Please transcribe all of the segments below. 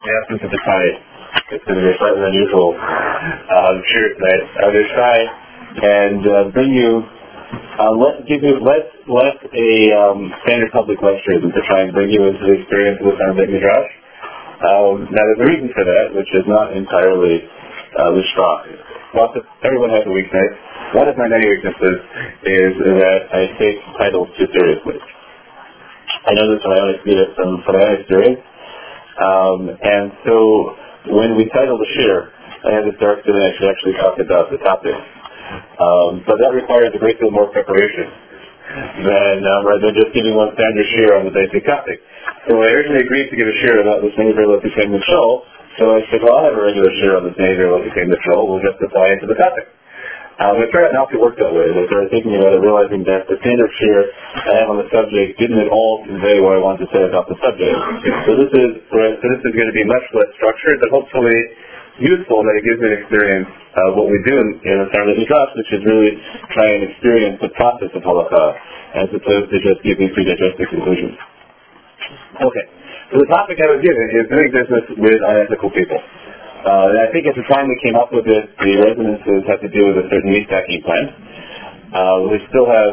absence of the tie, it's going to be a slightly unusual cheer tonight. I'm going to try and bring you, let a standard public lecture to try and bring you into the experience of the Sound Beit Midrash. Now there's a reason for that, which is not entirely strong. Everyone has a weakness. One of my many weaknesses is that I take titles too seriously. I know this from my own experience. And so when we title the shir, I had this dark feeling I should actually talk about the topic. But that requires a great deal more preparation than rather than just giving one standard shir on the basic topic. So I originally agreed to give a shir about the Snei Verlo Became the Shul. So I said, well, I'll have a regular shir on the Snei Verlo Became the Shul. We'll just apply it to the topic. It turned out not to work that way. I started thinking about it, realizing that the standard shir I have on the subject didn't at all convey what I wanted to say about the subject. So this is going to be much less structured, but hopefully useful, that it gives me an experience of what we do in the Sound Beit Midrash, which is really try and experience the process of halakha, as opposed to just giving pre-digested conclusions. Okay, so the topic I was given is doing business with unethical people. And I think at the time we came up with it, the resonances had to do with a certain meat packing plant. We still have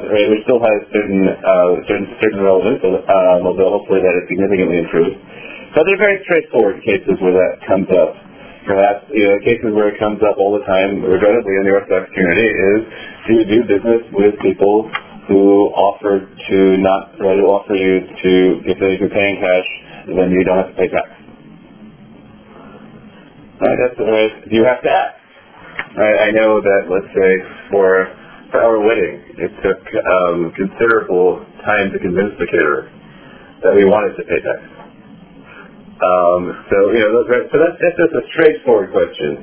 certain relevance, although hopefully that is significantly improved. But they're very straightforward cases where that comes up. Perhaps, cases where it comes up all the time, regrettably in the Orthodox community, is do you do business with people who offer you to, if they can pay in cash, then you don't have to pay tax. You have to ask. I know that, let's say, for our wedding, it took considerable time to convince the caterer that we wanted to pay tax. So that's just a straightforward question.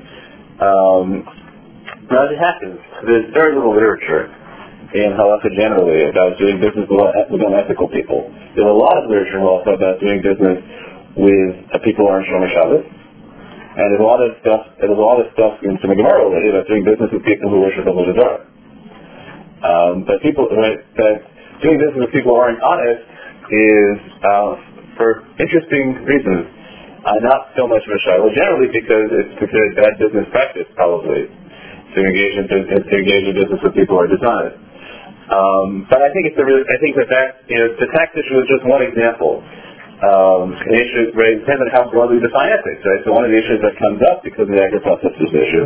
Now it happens. There's very little literature in halakha generally about doing business with unethical people. There's a lot of literature in halakha about doing business with people who are on Shomer Shabbos, and there's a lot of stuff in the Gemara already about doing business with people who worship Avodah Zarah. But doing business with people who aren't honest is for interesting reasons. Not so much of a shy. Well, generally because it's considered bad business practice, probably, to engage in business with people who are dishonest. But I think the tax issue is just one example. An issue depends on how broadly we define ethics, right? So one of the issues that comes up because of the agricultural issue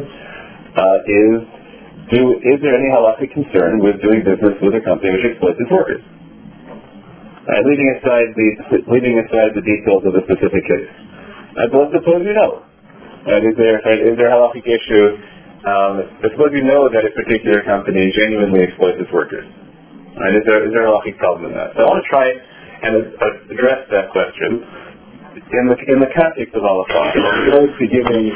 is there any halakhic concern with doing business with a company which exploits its workers? Leaving aside the details of the specific case. But suppose you know. Is there a halakhic issue? Suppose you know that a particular company genuinely exploits its workers. Is there a halakhic problem in that? So I want to try and address that question in the context of halakha. We're supposed to be giving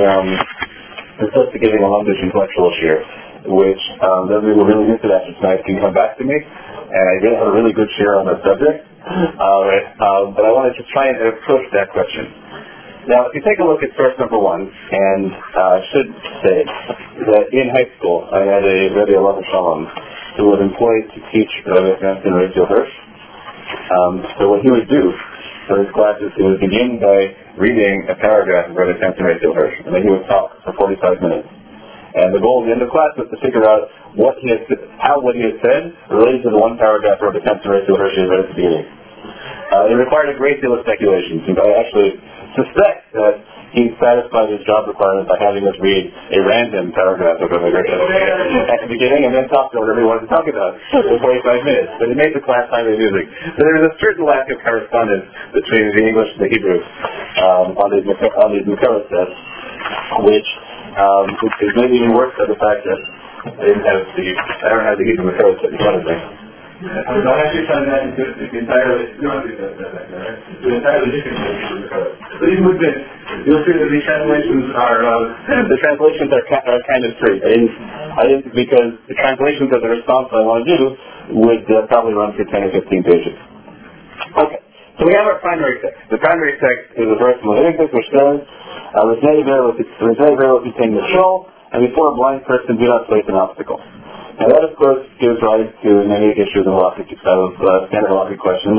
a language intellectual share, which those who were really into that tonight can come back to me. And I did have a really good share on that subject. But I want to just try and approach that question. Now, if you take a look at source number one, and I should say that in high school I had a Rebbe Alav Shalom who was employed to teach Rebbe Samson Rachel Hirsch. So what he would do for his classes, he would begin by reading a paragraph of Rebbe Samson Rachel Hirsch, and then he would talk for 45 minutes. And the goal at the end of class was to figure out how what he had said related to the one paragraph of Rebbe Samson Rachel Hirsch he read at the beginning. It required a great deal of speculation, since I actually suspect that he satisfied his job requirement by having us read a random paragraph of Rebbe Hirsch at the beginning and then talk about whatever he wanted to talk about for 45 minutes. But it made the class highly amusing. So there was a certain lack of correspondence between the English and the Hebrew on these Makara tests, which is maybe even worse than the fact that I don't have the Hebrew Makara set in front of me. Don't actually turn that into entirely different Makara. But even with this, you'll see that the translations are kind of free. Because the translations of the response I want to do would probably run for 10 or 15 pages. Okay, so we have our primary text. The primary text is a verse from Leviticus which says, "L'znei verlo became the shul, and before a blind person do not place an obstacle." Now that, of course, gives rise to many issues of standard halakhic questions.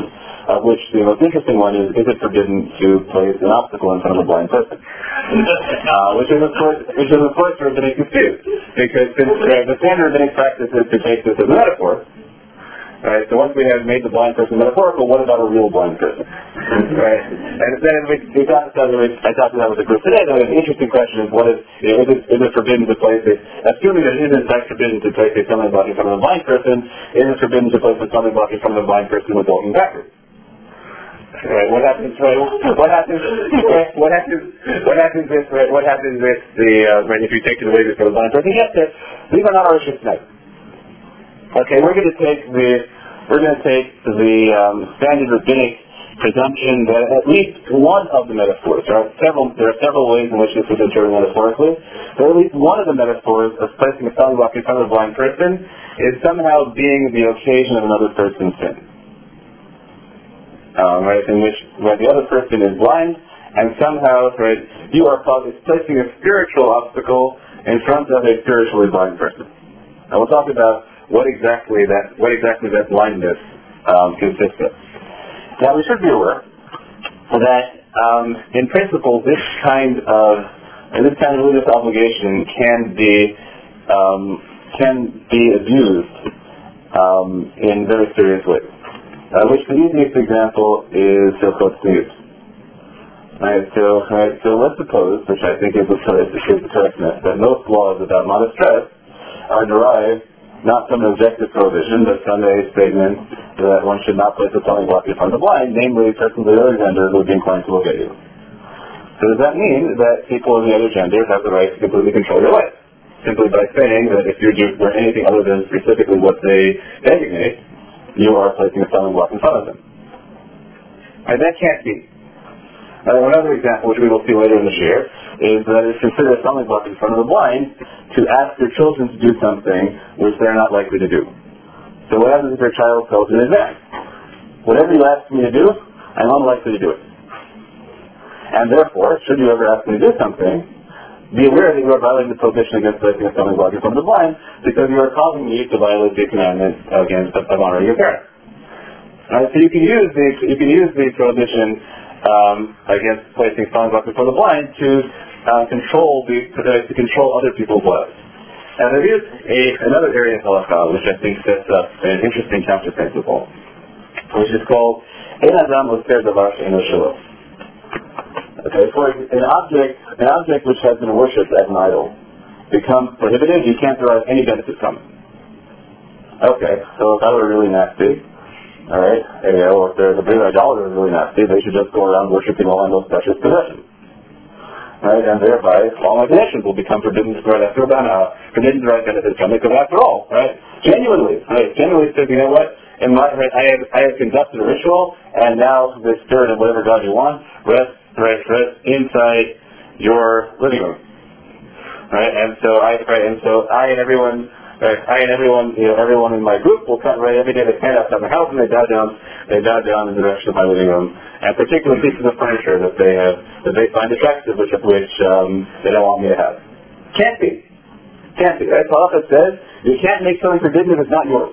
of which the most interesting one is it forbidden to place an obstacle in front of a blind person? Which is of course rabbinic dispute, because since the standard rabbinic practice is to take this as a metaphor. Right, so once we have made the blind person metaphorical, what about a real blind person? Right, and then we talked about I talked about with the group today. The interesting question is, is it forbidden to place it? Assuming that it is in fact forbidden to place a stumbling block in front of a blind person, is it forbidden to place a stumbling block in front of a blind person with walking backwards? Right, what happens if if you take it away from the blind person? Yes, these are not our issues tonight. Okay, we're going to take the standard rabbinic presumption that at least one of the metaphors, there are several ways in which this is interpreted metaphorically, but at least one of the metaphors of placing a stumbling block in front of a blind person is somehow being the occasion of another person's sin. Right, in which the other person is blind, and somehow, right, you are placing a spiritual obstacle in front of a spiritually blind person. Now we'll talk about what exactly that blindness consists of. Now we should be aware that in principle this kind of religious obligation can be abused in very serious ways. Which the easiest example is Hilchot Tzniut. Right, so let's suppose, which I think is the correctness, that most laws about modest dress are derived not from an objective prohibition, but from a statement that one should not place a stumbling block in front of the blind, namely persons of the other gender who would be inclined to look at you. So does that mean that people of the other gender have the right to completely control your life? Simply by saying that if you're doing anything other than specifically what they designate, you are placing a stumbling block in front of them. And that can't be. Another example, which we will see later in the year, is that it's considered a stumbling block in front of the blind to ask their children to do something which they're not likely to do. So what happens if your child tells you in advance, whatever you ask me to do, I'm unlikely to do it. And therefore, should you ever ask me to do something, be aware that you are violating the prohibition against placing a stumbling block in front of the blind, because you are causing me to violate the commandment against honoring your parents. So you can use the prohibition against placing stumbling blocks in front of the blind to control other people's lives. And there is another area of halakha which I think sets up an interesting counterprinciple, which is called Ein Adam Oser Davar She'eino Shelo. Okay, for an object which has been worshipped as an idol becomes prohibited, you can't derive any benefit from it. Okay, so if that were really nasty, alright, or if the big idolater is really nasty, they should just go around worshipping all those precious possessions. Right, and thereby all my possessions will become forbidden to derive forbidden to derive benefit from it, because after all, right, genuinely says, you know what, I have conducted a ritual, and now the spirit of whatever God you want rests inside your living room. Right, and so I and everyone, everyone in my group will come every day. They stand outside my house and they bow down in the direction of my living room, and particular pieces of furniture that they find attractive, which they don't want me to have. Can't be. Right? Halakha says you can't make something forbidden if it's not yours.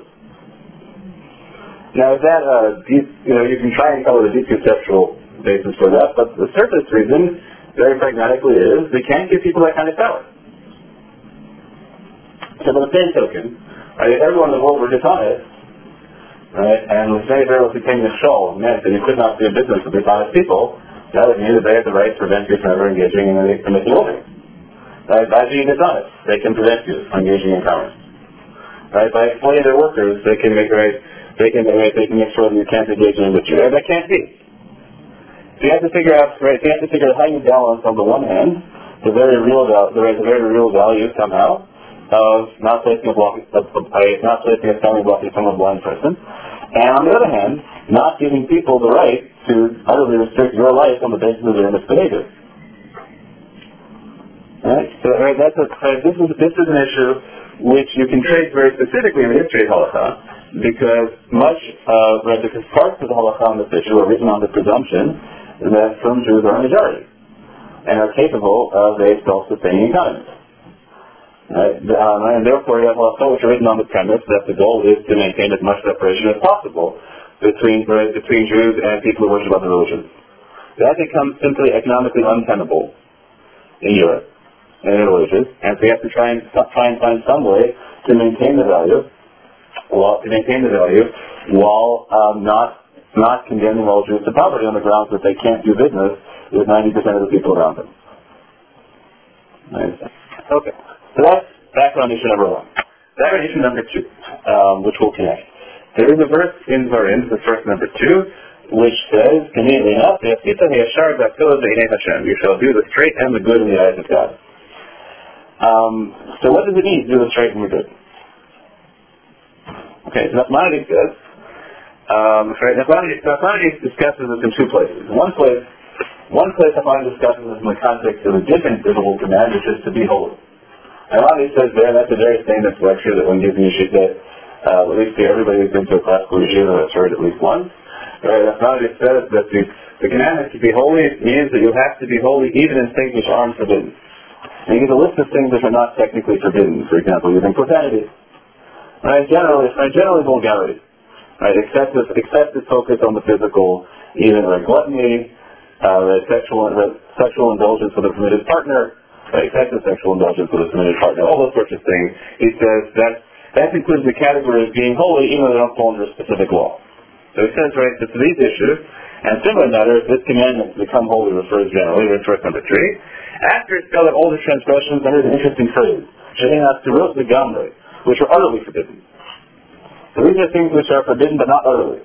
Now, is that you can try and call it a deep conceptual basis for that, but the surface reason, very pragmatically, is they can't give people that kind of power. So by the same token, if everyone in the world were dishonest, right, and the Bnei Israel became the shul meant that you could not do business with dishonest people, that would mean that they have the right to prevent you from ever engaging in any permissible living. Right, by being dishonest, they can prevent you from engaging in commerce. Right, by exploiting their workers, they can make sure that you can't engage in industry. That can't be. So you have to figure out how you balance on the one hand the very real value somehow of not placing a stumbling block in front of a blind person, and on the other hand, not giving people the right to utterly restrict your life on the basis of their misbehavior. Right? So this is an issue which you can trace very specifically in the history of halakha, because because parts of the halakha on this issue are written on the presumption that some Jews are a majority and are capable of a self-sustaining economy. Right? And therefore you have halakha which are written on the premise that the goal is to maintain as much separation as possible between Jews and people who worship other religions. That becomes simply economically untenable in Europe and in the Middle Ages, and so you have to try and find some way to maintain the value, while not condemning all Jews to poverty on the grounds that they can't do business with 90% of the people around them. Okay, so that's background issue number one. Background issue number two, which we'll connect. There is a verse in Dvarim, the verse number 2, which says, conveniently enough, you shall do the straight and the good in the eyes of God. So what does it mean to do the straight and the good? Okay, so Nachmanides says, Nachmanides discusses this in two places. One place Nachmanides discusses this in the context of a different biblical command, which is to be holy. Nachmanides says there, that's a very famous lecture that one gives in Yeshiva, at least everybody who's been to a classical Yeshiva has heard at least once. Nachmanides says that the commandment to be holy means that you have to be holy even in things which aren't forbidden. And he gives a list of things which are not technically forbidden, for example, using profanity. Generally vulgarity. Right, excessive focus on the physical, even like gluttony, sexual indulgence with a permitted partner, excessive sexual indulgence with a permitted partner, all those sorts of things. He says that includes the category of being holy, even though they don't fall under a specific law. So he says, right, that to these issues, and similar matters, this commandment to become holy refers generally, in verse number 3. After it's spelled out all the transgressions, there is an interesting phrase, Shehinas Tirot V'Gamrei, which are utterly forbidden. So these are things which are forbidden but not utterly.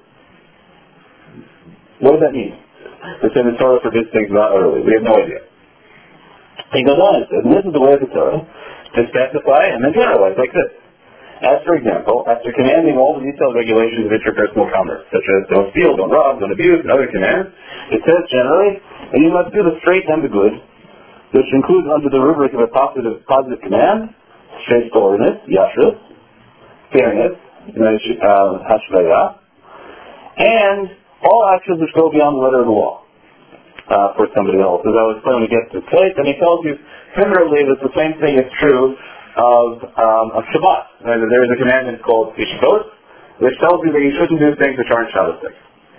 What does that mean? It's in the Torah forbids things not utterly. We have no idea. He goes on and says, and this is the way of the Torah, to specify and then generalize like this. As for example, after commanding all the detailed regulations of interpersonal commerce, such as don't steal, don't rob, don't abuse, and other commands, it says generally that you must do the straight and the good, which includes under the rubric of a positive command, straightforwardness, yashrus, fairness, hashvaya, and all actions which go beyond the letter of the law for somebody else. As I was explaining when we get to this place, and he tells you similarly that the same thing is true of Shabbat. There is a commandment called Tishbot, which tells you that you shouldn't do things which aren't Shabbatic.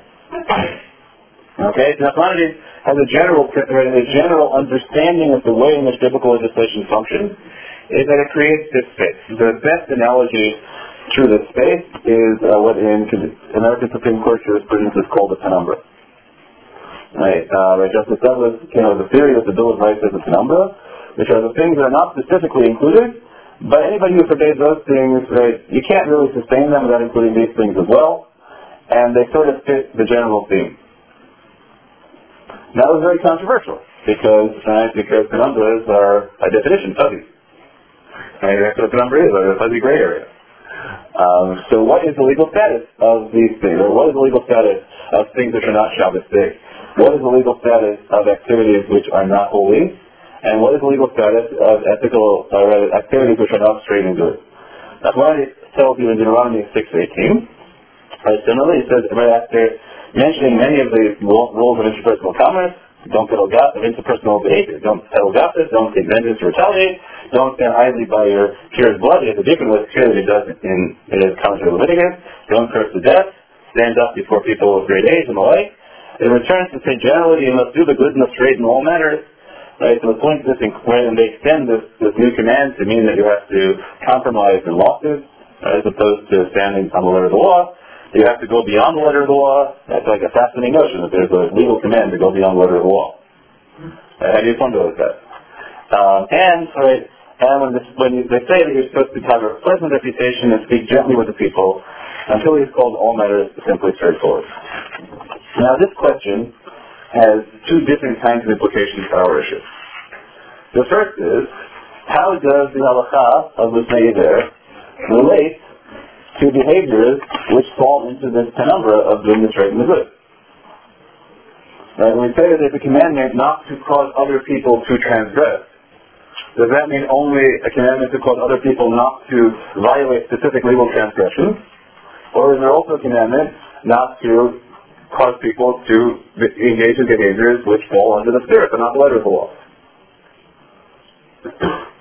Okay, so Nachmanides has a general understanding of the way in which biblical legislation functions, is that it creates this space. The best analogy to this space is what in American Supreme Court jurisprudence is called a penumbra. Right, Justice Douglas came up with the theory of the Bill of Rights as a penumbra, which are the things that are not specifically included, but anybody who forbids those things, right, you can't really sustain them without including these things as well, and they sort of fit the general theme. That was very controversial, because penumbras are, by definition, fuzzy. Right, that's what a penumbra is, a fuzzy gray area. So what is the legal status of these things? Or what is the legal status of things which are not Shabbatic? What is the legal status of activities which are not holy? And what is the legal status of ethical activities which are not straight and good? That's why it tells you in Deuteronomy 6:18. Similarly, it says right after mentioning many of the rules of interpersonal commerce, don't settle gossip of interpersonal behavior. Don't settle gossip. Don't take vengeance or retaliate. Don't stand idly by your peer's blood. He has a different way that he does in his commentary of Leviticus. Don't curse to death. Stand up before people of great age and the like. It returns to say generally you must do the good and the straight in all matters. Right, so the point is, when they extend this new command to mean that you have to compromise in lawsuits, as opposed to standing on the letter of the law, you have to go beyond the letter of the law. That's like a fascinating notion that there's a legal command to go beyond the letter of the law. How do you ponder with that? And when they say that you're supposed to have a pleasant reputation and speak gently with the people, until he's called all matters simply straightforward. Now this question has two different kinds of implications for our issue. The first is, how does the halakha of Lusnei Yiver relate to behaviors which fall into this penumbra of doing the straight and the good? Right, when we say that there's a commandment not to cause other people to transgress, does that mean only a commandment to cause other people not to violate specific legal transgressions? Or is there also a commandment not to cause people to engage in behaviors which fall under the spirit but not the letter of the law?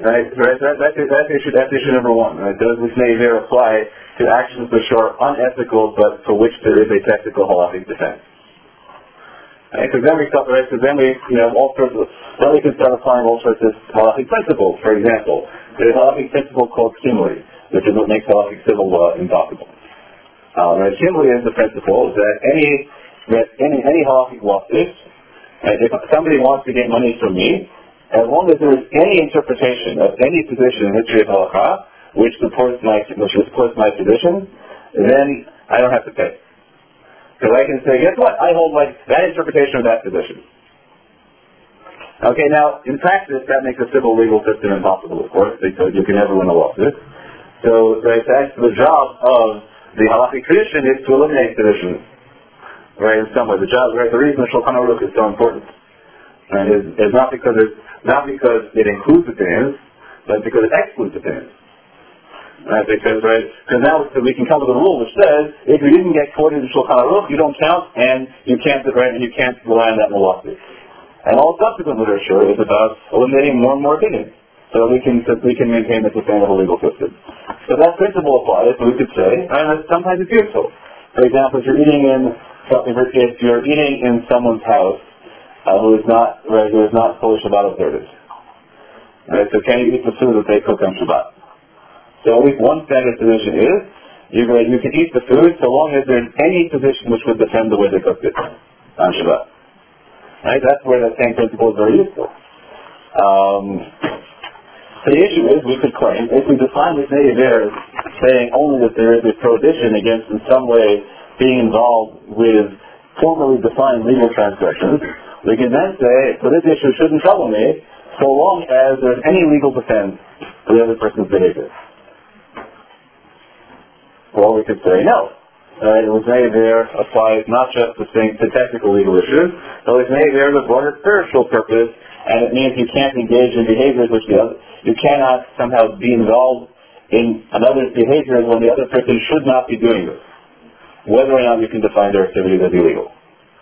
Right? That's issue number one. Right? Does this me'aver apply to actions which are unethical but for which there is a technical halachic defense? Because then we start, right? Because then we, all sorts of, then we can start applying all sorts of halachic principles. For example, there's a halachic principle called kimli, which is what makes halachic civil law impossible. Right? Kimli is the principle that any halachic lawsuit, if somebody wants to get money from me, as long as there is any interpretation of any position in history of halakha which supports my position, then I don't have to pay. Because I can say, guess what? I hold that interpretation of that position. Okay, now, in practice, that makes a civil legal system impossible, of course, because you can never win a lawsuit. So, that's the job of the halakhic tradition is to eliminate positions. Right, in some way. The reason the Shulchan Aruch is so important, right, is not because it includes opinions, but because it excludes opinions. Right, because now we can come with a rule which says if you didn't get quoted in Shulchan Aruch, you don't count, and you can't rely on that in the lawsuit. And all subsequent literature is about eliminating more and more opinions, so we can maintain a sustainable legal system. So that principle applies. So we could say, and sometimes it's useful. For example, if you're eating in someone's house who is not fully Shabbat observant, right? So can you eat the food that they cook on Shabbat? So at least one standard position is you can eat the food so long as there's any position which would defend the way they cooked it on Shabbat. Right? That's where that same principle is very useful. So the issue is, we could claim, if we define this me'aver saying only that there is a prohibition against in some way being involved with formally defined legal transgressions, we can then say, so this issue shouldn't trouble me so long as there's any legal defense for the other person's behavior. Well, we could say no. The me'aver applies not just to technical legal issues, but the me'aver has a broader spiritual purpose, and it means you can't engage in behaviors which you cannot somehow be involved in another's behaviors when the other person should not be doing this, whether or not you can define their activities as illegal.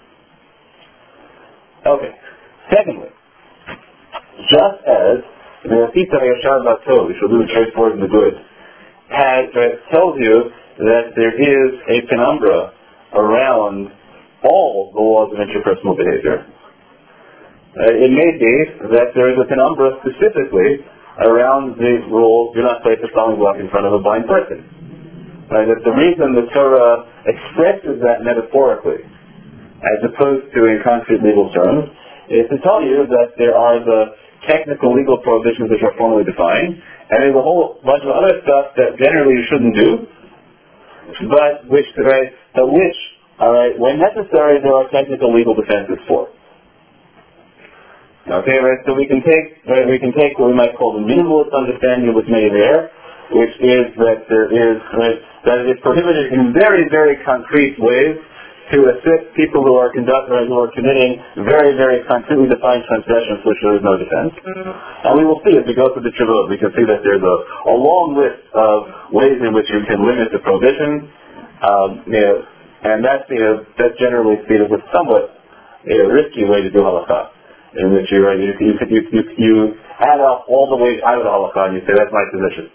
Okay. Secondly, just as the Asita Yashar Bato, we should do the straightforward and the good, tells you that there is a penumbra around all the laws of interpersonal behavior. It may be that there is a penumbra specifically around the rule, do not place a stumbling block in front of a blind person. That the reason the Torah expresses that metaphorically, as opposed to in concrete legal terms, is to tell you that there are the technical legal prohibitions which are formally defined, and there's a whole bunch of other stuff that generally you shouldn't do, but which, when necessary, there are technical legal defenses for. Okay, so we can take what we might call the minimalist understanding of what's made there, which is that that it is prohibited in very, very concrete ways to assist people who are committing very, very concretely defined transgressions which there is no defense. And we will see as we go through the Tshuvot, we can see that there's a long list of ways in which you can limit the prohibition, and that's generally seen as a somewhat risky way to do halakha, in which you add up all the ways out of the halakha and you say that's my position.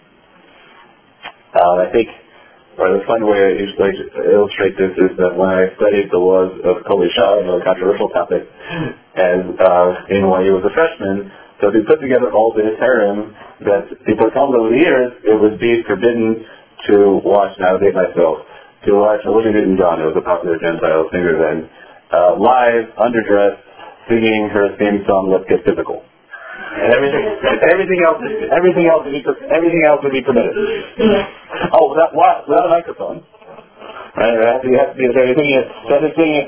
I think the fun way I usually illustrate this is that when I studied the laws of Kol Isha, a controversial topic, and in NYU as a freshman, so we put together all the Heterim that people told me over the years it would be forbidden to watch, now I date myself, to watch Olivia Newton-John, who was a popular Gentile singer then, live, underdressed, singing her theme song, Let's Get Physical. And everything else would be permitted. Oh, without a microphone. Right? You have to be singing it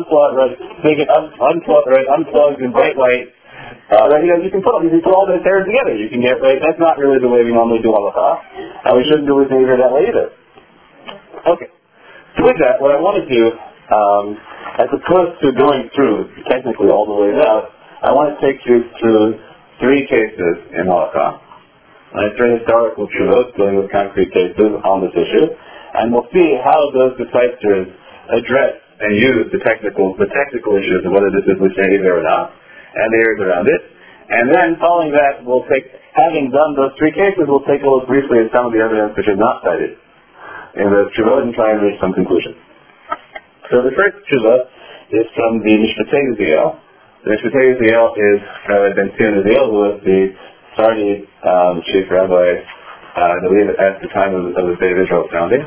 unplugged in bright light. You can put all those hairs together. You can get right. That's not really the way we normally do halakha, and we shouldn't do it that way either. Okay. So with that, what I want to do, as opposed to going through technically all the way out, I want to take you through 3 cases in halakha. Three historical Tshuvot dealing with concrete cases on this issue, and we'll see how those disciples address and use the technical issues of whether this is L'She'ever or not, and the areas around it, And then, following that, having done those three cases, we'll take a look briefly at some of the evidence which is not cited in the Tshuvot and try and reach some conclusion. So the first Tshuva is from the Mishpatei Uziel. The Mishpatei Uziel is Rabbi Ben Zion Uziel, who was the Sephardi chief rabbi, I believe, at the time of the State of Israel's founding.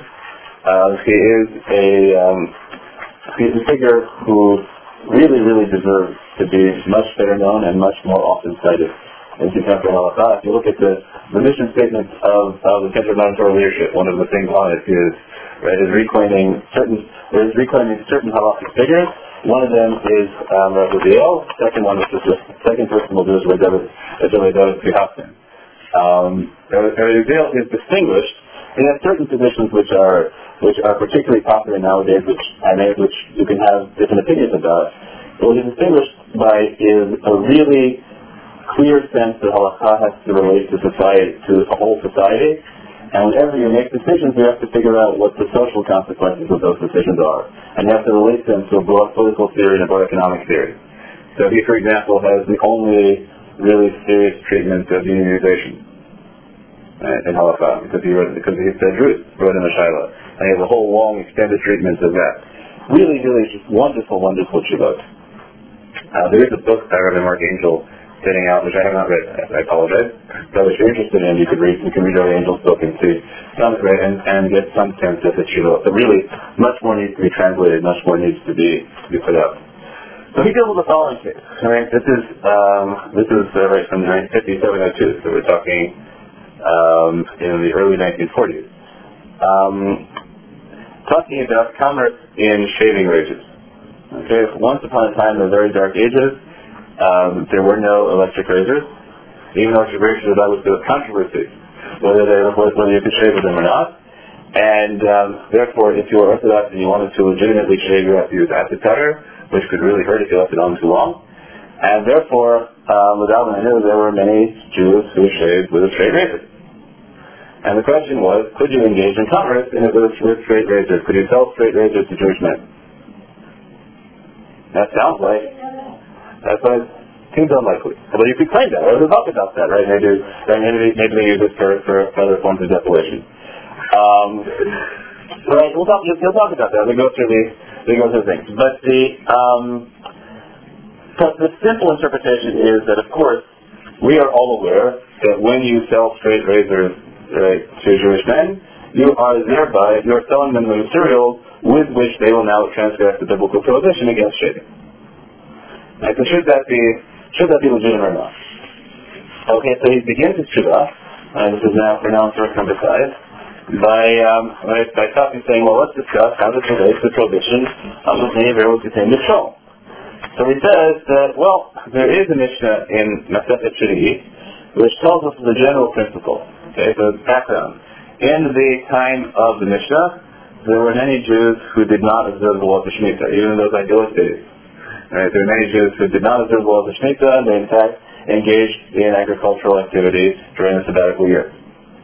He's a figure who really deserves to be much better known and much more often cited in contemporary halakha. If you look at the mission statement of the Center of Modern Torah Leadership, one of the things on it is reclaiming certain halakhic figures. One of them is Rabbi Uziel. Second person we'll do is Rabbi David Pihasin. Rabbi Uziel is distinguished. He has certain positions which are particularly popular nowadays, which you can have different opinions about. But what he's distinguished by is a really clear sense that halakha has to relate to society, to a whole society. And whenever you make decisions, you have to figure out what the social consequences of those decisions are. And you have to relate them to a broad political theory and a broad economic theory. So he, for example, has the only really serious treatment of unionization in halakha, because he said Ruth wrote in the Shaila. And he has a whole long, extended treatment of that. Really just wonderful Tshuvot. There is a book by Rabbi Mark Angel sitting out, which I have not read. I apologize. But if you're interested in, you can read Rabbi Angel's book and see some of it and get some sense of the Tshuvot. But really, much more needs to be translated, much more needs to be put out. So he deals with the following case. Right? This is right from 5702. So we're talking in the early 1940s. Talking about commerce in shaving razors. Okay, once upon a time in the very dark ages, there were no electric razors. Even electric razors, that was the controversy, whether you could shave with them or not. And therefore, if you were Orthodox and you wanted to legitimately shave, you had to use acid powder, which could really hurt if you left it on too long. And therefore, without knew, there were many Jews who shaved with a straight razor. And the question was, could you engage in commerce with straight razors? Could you sell straight razors to Jewish men? That seems unlikely. But you could claim that. There's a talk about that, right? Maybe they use it for other forms of depilation. Right? We'll talk about that. We go through things. But the simple interpretation is that, of course, we are all aware that when you sell straight razors to Jewish men, you are selling them the materials with which they will now transgress the biblical prohibition against shaving. Right, so should that be legitimate or not? Okay, so he begins his Tshuvah, and this is now pronounced verse number 5, by talking, saying, well, let's discuss how this relates to the prohibition of the many variables contained in Shol. So he says that, well, there is a Mishnah in Masechet Shvi'it which tells us the general principle. Okay, so background. In the time of the Mishnah, there were many Jews who did not observe the laws of Shemitah, even in those idyllic days. Right, there were many Jews who did not observe the laws of Shemitah, and they in fact engaged in agricultural activities during the sabbatical year.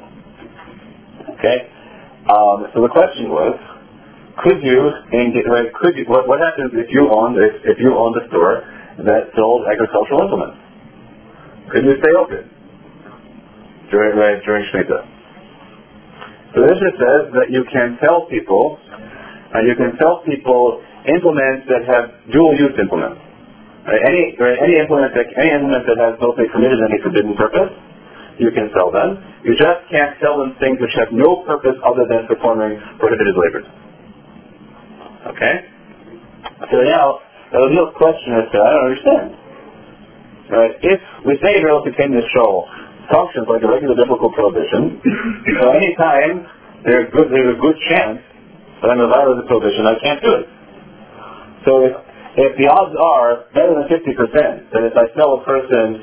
Okay? So the question was, what happens if you owned a store that sold agricultural implements? Could you stay open during Shemitah? So this just says that you can sell people implements that have dual-use implements. Right? Any implement that has both a permitted and a forbidden purpose, you can sell them. You just can't sell them things which have no purpose other than performing prohibited labors. Okay? So now, the real question is, I don't understand. Right? If we say Israel contained this show functions like a regular biblical prohibition, so any time there's a good chance that I'm a violator of the prohibition, I can't do it. So if the odds are better than 50%, that if I sell a person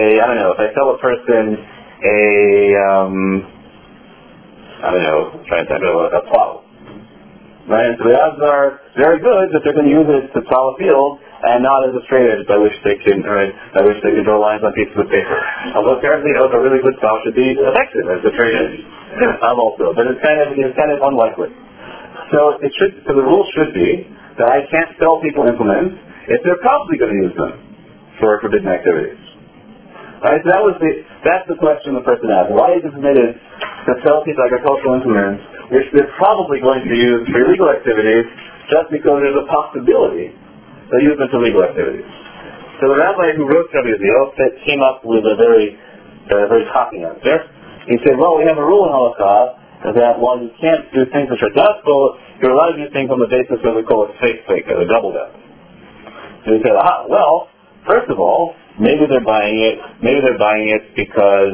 a plow, right? So the odds are very good that they're going to use it to plow a field and not as a straight edge by which they can draw lines on pieces of paper. Although apparently a really good plow should be effective as a straight edge. Also, but it's kind of unlikely. So the rule should be that I can't sell people implements if they're probably going to use them for forbidden activities. Right? So that's the question the person asked. Why is it permitted to sell these agricultural implements, which they're probably going to use for illegal activities, just because there's a possibility they'll use them for legal activities? So the rabbi who wrote Rabbi Uziel came up with a very cocky answer. He said, well, we have a rule in halakha that while you can't do things which are doubtful, you're allowed to do things on the basis of what we call a fake, a double doubt. So he said, well, first of all, maybe they're buying it because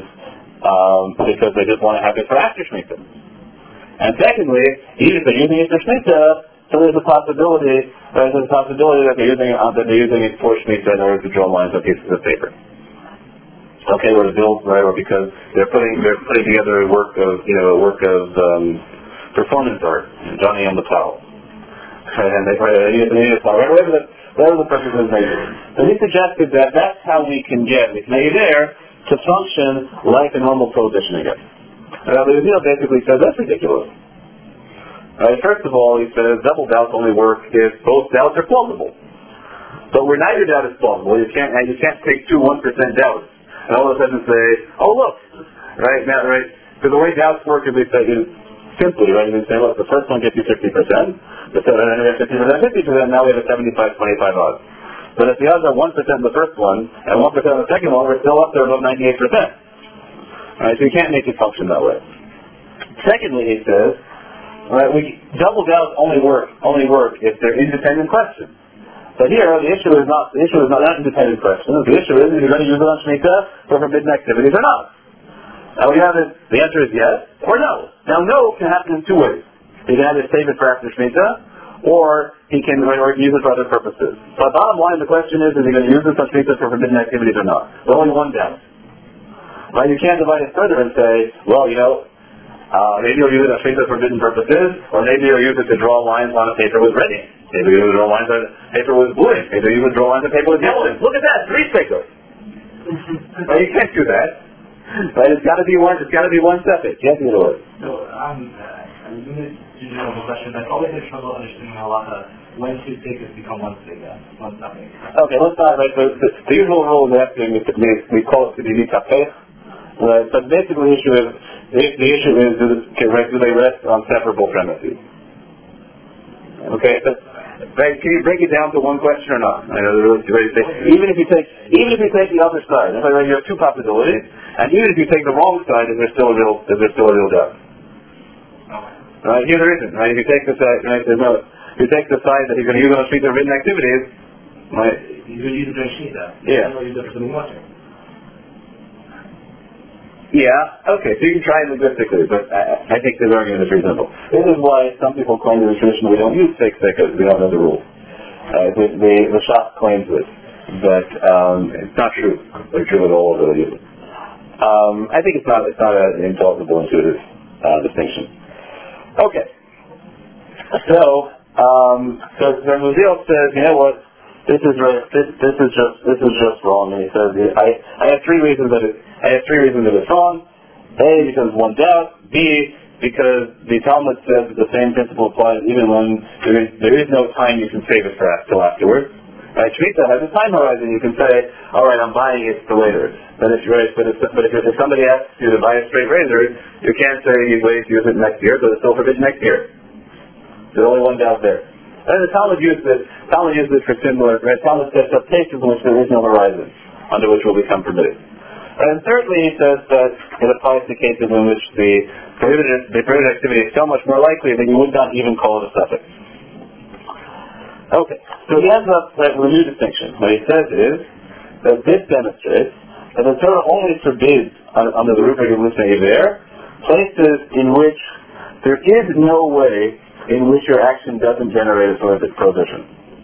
they just want to have it for after Shemitah. And secondly, even if they're using it for Shemitah, so there's a possibility that they're using it for Shemitah in order to draw lines on pieces of paper. Okay, or to build, right, or because they're putting together a work of performance art, Johnny on the Plow. And they use the plow, whatever the purpose is made. So he suggested that that's how we can get the K'nai there to function like a normal prohibition again. Now, the Uziel basically says that's ridiculous. First of all, he says double doubts only work if both doubts are plausible. But where neither doubt is plausible, you can't take two 1% doubts and all of a sudden say, oh look, right? Because the way doubts work is they say simply, right? They say, look, the first one gets you 50%, the second one gets 50%, now we have a 75-25 odds. But if the odds are 1% in the first one and 1% in the second one, we're still up there above 98%. Right? So you can't make it function that way. Secondly, he says, right, double doubts only work if they're independent questions. But here, the issue is not that independent question. The issue is you're going to use it on Shemitah for forbidden activities or not. Now we have it. The answer is yes or no. Now no can happen in two ways. He can either save it for after Shemitah, or he can use it for other purposes. But bottom line, the question is he going to use this on Shemitah for forbidden activities or not? There's only one doubt. Right? You can't divide it further and say, well, maybe you'll use it on Shemitah for forbidden purposes, or maybe you'll use it to draw lines on a paper with red ink. Maybe you'll draw lines on a paper with blue ink. Maybe you would draw lines on paper with yellow ink. Look at that, 3 stickers. Well, you can't do that. Right? It's got to be one separate. Yes, you know it. So, I'm doing this general question. I always have trouble understanding halacha when two stickers become one sticker, one topic. Okay, let's start right. The usual rule is we call it the mitapech. Right? But basically, the issue is do they rest on separable premises? Okay, right, can you break it down to one question or not? I know even if you take the other side, you have two possibilities, and even if you take the wrong side, is there still a real doubt? Right, here there isn't. Right, if you take the side, right, if you take the side that you're going to use on Shemitah forbidden activities, right? You're going to use it on Shemitah. Yeah. You're going to use it for something watching. Yeah, okay, so you can try it linguistically, but I think this argument is reasonable. This is why some people claim in the tradition we don't use fake stickers, we don't know the rule. The shop claims this, but it's not true. They're true at all over the use it. I think it's not an intelligible, intuitive distinction. Okay, so Uziel says, you know what? This is just wrong. And he says, I have three reasons that it's wrong. A, because one doubt. B, because the Talmud says that the same principle applies even when there is no time you can save it for till afterwards. Right? Shemitah has a time horizon. You can say, all right, I'm buying it for later. But if somebody asks you to buy a straight razor, you can't say he's waiting to use it next year, because it's still forbidden next year. There's only one doubt there. And the Talmud used this for similar, right? Talmud says that cases in which there is no horizon under which will become permitted. And thirdly, he says that it applies to cases in which the prohibited activity is so much more likely that you would not even call it a suffix. Okay, so he ends up with a new distinction. What he says is that this demonstrates that the Torah only forbids, under the rubric of Lisnei Iver, places in which there is no way in which your action doesn't generate a prohibition.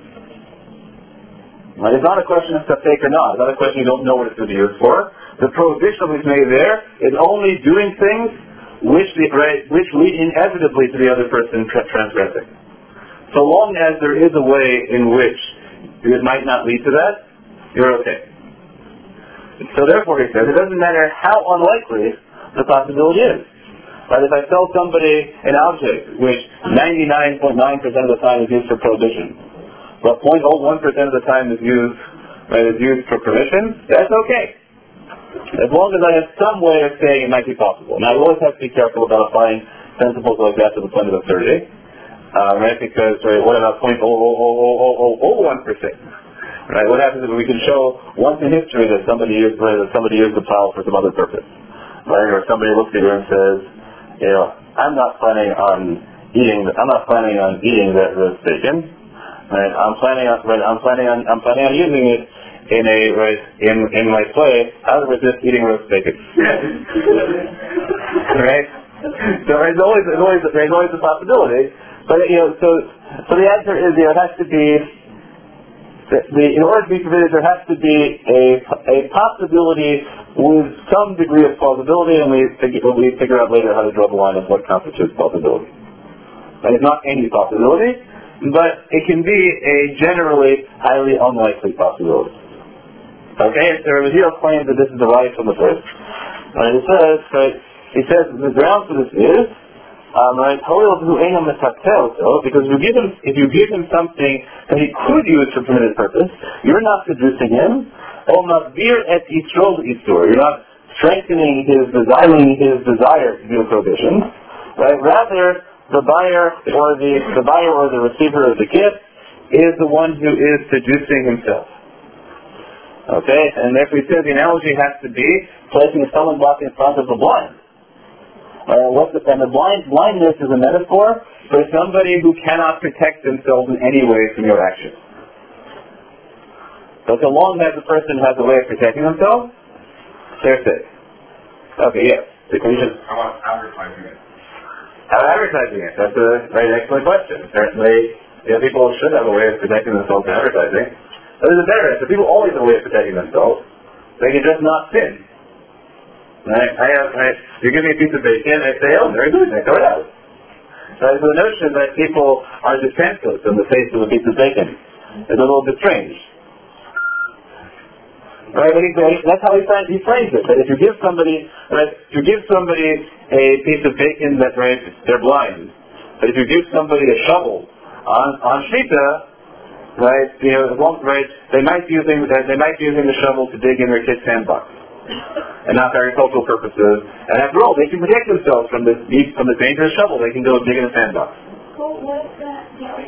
Right? It's not a question of fake or not. It's not a question you don't know what it's going to be used for. The prohibition which made there is only doing things which lead inevitably to the other person transgressing. So long as there is a way in which it might not lead to that, you're okay. So therefore, he says, it doesn't matter how unlikely the possibility is. But if I sell somebody an object which 99.9% of the time is used for prohibition, but 0.01% of the time is used for permission, that's okay. As long as I have some way of saying it might be possible. Now, I always have to be careful about applying principles like that to the point of absurdity, right? Because, right, what about 0.00001%? Right? What happens if we can show once in history that somebody used the plow for some other purpose, right? Or somebody looks at you and says, you know, I'm not planning on eating that roast bacon. Right? I'm planning on using it in my play how to resist eating roast bacon. Right? So there's always a possibility. But so the answer is, it has to be in order to be permitted, there has to be a possibility with some degree of plausibility, and we figure out later how to draw the line of what constitutes plausibility. And it's not any possibility, but it can be a generally highly unlikely possibility. Okay, so Raziel claims that this is derived from the first. And he says the ground for this is because if you give him something that he could use for permitted purpose, you're not seducing him. You're not strengthening his desire to do a prohibition. Right? Rather, the buyer or the receiver of the gift is the one who is seducing himself. Okay, and therefore he says the analogy has to be placing a stumbling block in front of the blind. And the blindness is a metaphor for somebody who cannot protect themselves in any way from your actions. So long as the person has a way of protecting themselves, they're safe. Okay, yes. How about advertising it? Advertising it. That's a very excellent question. Certainly, people should have a way of protecting themselves in advertising. But there's a better answer. People always have a way of protecting themselves. They can just not sin. You give me a piece of bacon, I say, oh, very good, I throw it out. So the notion that people are defenseless in the face of a piece of bacon is a little bit strange. Right? That's how he frames it. That if you give somebody a piece of bacon that they're blind, but if you give somebody a shovel on Shita, they might be using the shovel to dig in their kid's sandbox, and not for agricultural purposes. And after all, they can protect themselves from this dangerous shovel. They can go dig in a sandbox. Well, what's that?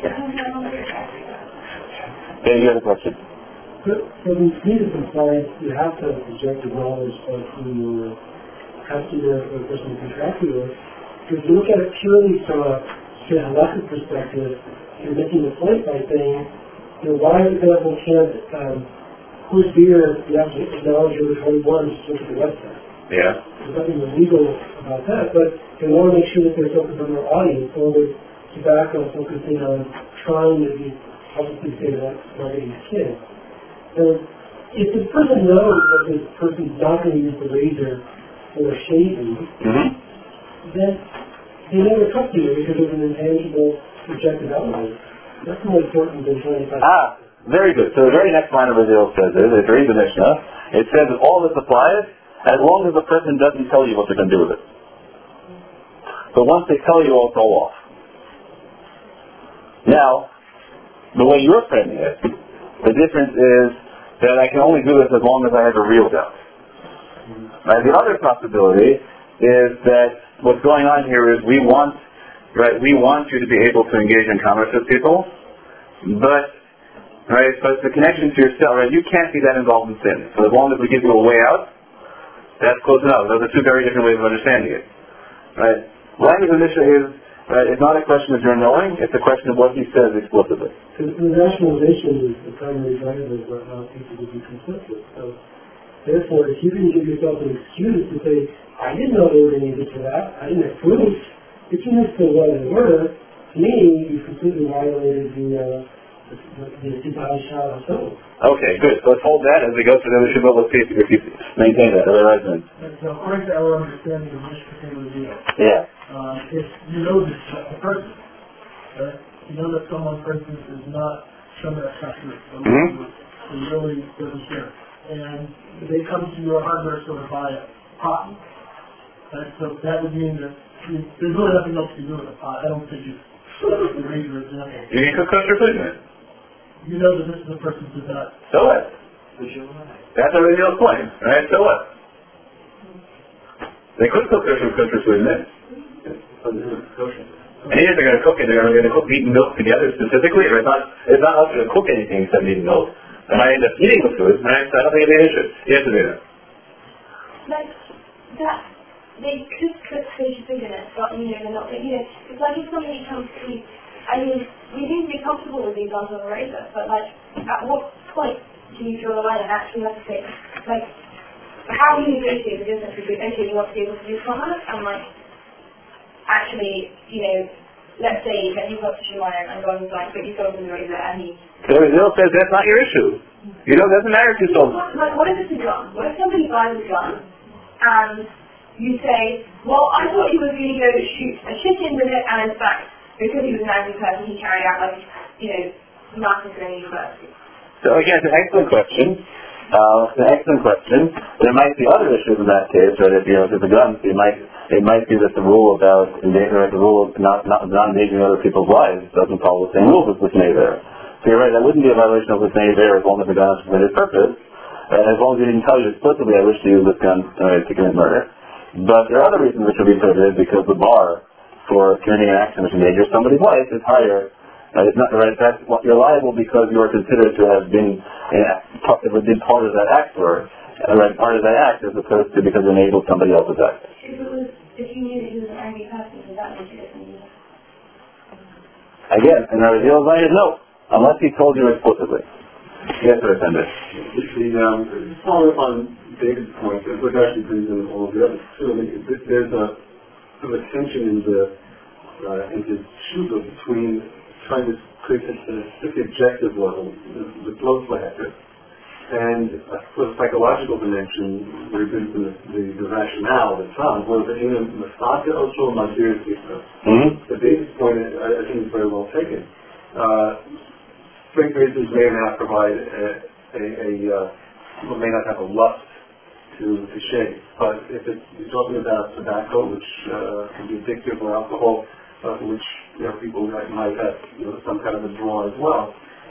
Okay, you have a question? For these pieces of science, you have to have objective knowledge of who your customer or the person you're contracting with. If you look at it purely from a halakhic perspective, you're making a point by saying, why, for example, can't Coors Beer, you have to acknowledge over 21 just look at the website. Yeah. There's nothing illegal about that, but they want to make sure that they're focused on their audience, or with tobacco focusing on trying to be, obviously say that, targeting kids. So if the person knows that this person's not going to use the razor or shaving, then they never trust you because there's an intangible objective element. That's more important than 25. Very good. So the very next line of Raziel says is, if you read the Mishnah, it says that all this applies as long as the person doesn't tell you what they're going to do with it. But once they tell you, it's all off. Now, the way you're framing it, the difference is that I can only do this as long as I have a real doubt. The other possibility is that what's going on here is we want you to be able to engage in commerce with people, but the connection to yourself, you can't be that involved in sin. So as long as we give you a way out, that's close enough. Those are two very different ways of understanding it. Language of Mishnah is it's not a question of your knowing, it's a question of what he says explicitly. So the rationalization is the primary driver of what allows people to be consistent. So therefore, if you can give yourself an excuse to say, I didn't know they were going to use it for that, I didn't have proof, if you missed the what they were, to me, you completely violated the Okay, good. So let's hold that as we go through the Mishnah. Let's see if you maintain that. Otherwise, so according to our understanding of Mishnah, yeah. If you know this person, you know that someone, for instance, is not shomer HaKashrut, so really doesn't care, and they come to your hardware store to buy a pot, so that would mean that there's really nothing else you can do with a pot. I don't think it's the razor example. You can cook kosher food in it. You know that this is a person who does not. So what? That's a real point, right? So what? They could cook kosher food in this. Kosher. And even if they're going to cook it, they're going to cook meat and milk together specifically. Or it's not up to cook anything except meat and milk. And I end up eating the food, and I don't think it'd be an issue. You have to do that. Like, that, they could cook fish food in it, but, they're not, it's like if somebody comes to eat, you need to be comfortable with these guns on a razor, but, at what point do you draw the line and actually have to say, how do you negotiate the difference between, okay, you want to be able to do commerce, and, actually, let's say that you've got such a line and guns, but you sold him the razor, and he... So Brazil says that's not your issue. It doesn't matter if you sold it. What if it's a gun? What if somebody buys a gun, and you say, well, I thought he was going to go shoot a chicken with it, and in fact, because he was an angry person, he carried out, massacre in university. So again, it's an excellent question. There might be other issues in that case, right? If it's a gun, it might be that the rule about the rule of not endangering other people's lives doesn't follow the same rules as Lisnei there. So you're right, that wouldn't be a violation of Lisnei there as long as the gun is for its purpose. As long as you didn't tell you explicitly, I wish to use this gun to commit murder. But there are other reasons which would be prohibited because the bar for committing an action which endangers somebody's life is higher. It's not right. That's you're liable because you are considered to have been part of that act, or part of that act, as opposed to because it enabled somebody else's act. If you knew that he was an angry person, does that make a difference? Again, and the deal is no, unless he told you explicitly. Yes, sir, Senator. Following up on David's point, which actually brings in all of the others too. There's a sort of a tension in the shuba between trying to create the objective level, the flow factor, and for the psychological dimension, there brings in the rationale, the time, where the Masaka Osho Madir the David's point, I think, is very well taken. Straight razors may not provide people may not have a lust to shave, but if you're talking about tobacco, which can be addictive, or alcohol, which people might have some kind of a draw as well.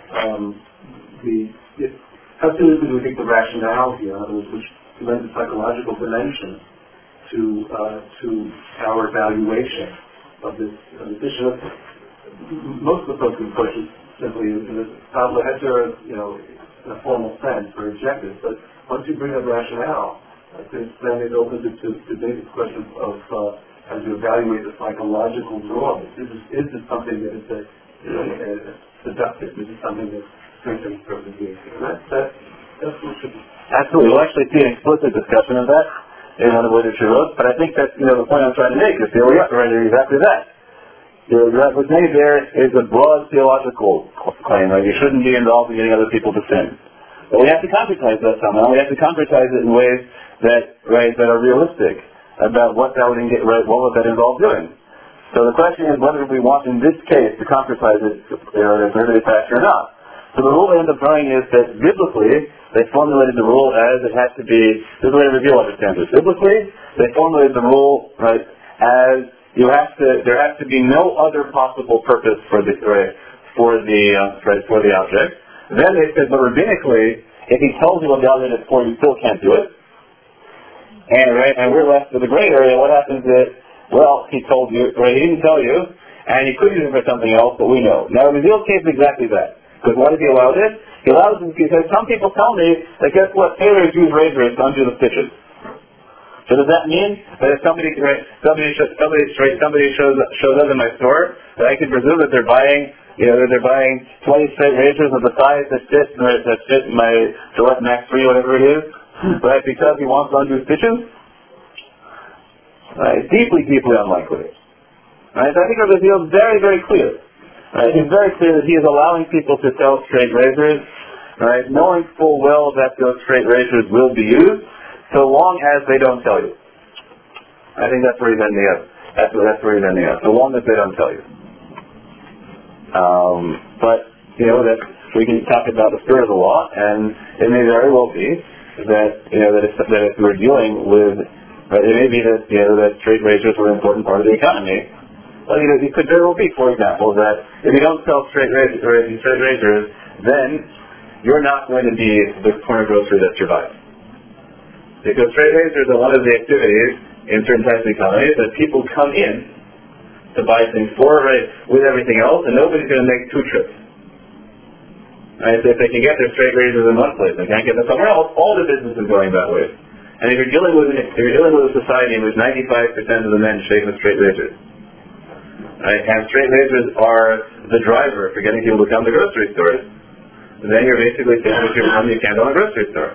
How seriously do we think the rationale here, in other words, which lends a psychological dimension to our evaluation of this issue? Most of the folks in push is simply in the tabla heter, in a formal sense, or objective. But once you bring up rationale, I think then it opens it to David's question of how to evaluate the psychological draw. Is this something that is seductive? Is this something that strengthens person's behavior? That's what should be. Absolutely. We'll actually see an explicit discussion of that in one of the literature books, but I think that's the point I'm trying to make is here we are, exactly that. What's made there is a broad theological claim, right? You shouldn't be involved in getting other people to sin. But we have to concretize that somehow. We have to concretize it in ways that are realistic about what that would what would that involve doing. So the question is whether we want in this case to concretize it in a prohibited fashion or not. So the rule they end up drawing is that biblically they formulated the rule as it has to be. This is the way Reveal understands it. Biblically they formulated the rule as there has to be no other possible purpose for the object. Then they said, but rabbinically, if he tells you what the object is for, you still can't do it. And we're left with a gray area. What happens is, he told you, he didn't tell you, and he could use it for something else, but we know. Now, in Reveal's case, is exactly that. Because why does he allow this? He allows it because some people tell me that guess what? Tailors use razors to undo the stitches. So does that mean that if somebody shows up in my store, that I can presume that they're buying 20 straight razors of the size that fit my Gillette Max 3, whatever it is, right? Because he wants to undo stitches? Right? Deeply, deeply unlikely. Right? So I think our Reveal is very, very clear. Right? It's very clear that he is allowing people to sell straight razors, right? Knowing full well that those straight razors will be used, so long as they don't tell you. I think that's where he's ending up. That's where he's ending up. So long as they don't tell you. But that we can talk about the spirit of the law, and it may very well be that if we're dealing with, it may be that that straight razors were an important part of the economy. Well, it could very well be, for example, that if you don't sell straight razors, then you're not going to be the corner grocery that survives. Because straight razors are one of the activities in certain types of economies that people come in to buy things for, right, with everything else, and nobody's going to make two trips. Right? So if they can get their straight razors in one place and can't get them somewhere else, all the business is going that way. And if you're dealing with a society in which 95% of the men shave with straight razors, right, and straight razors are the driver for getting people to come to grocery stores, then you're basically saying that you're money you can't own a grocery store.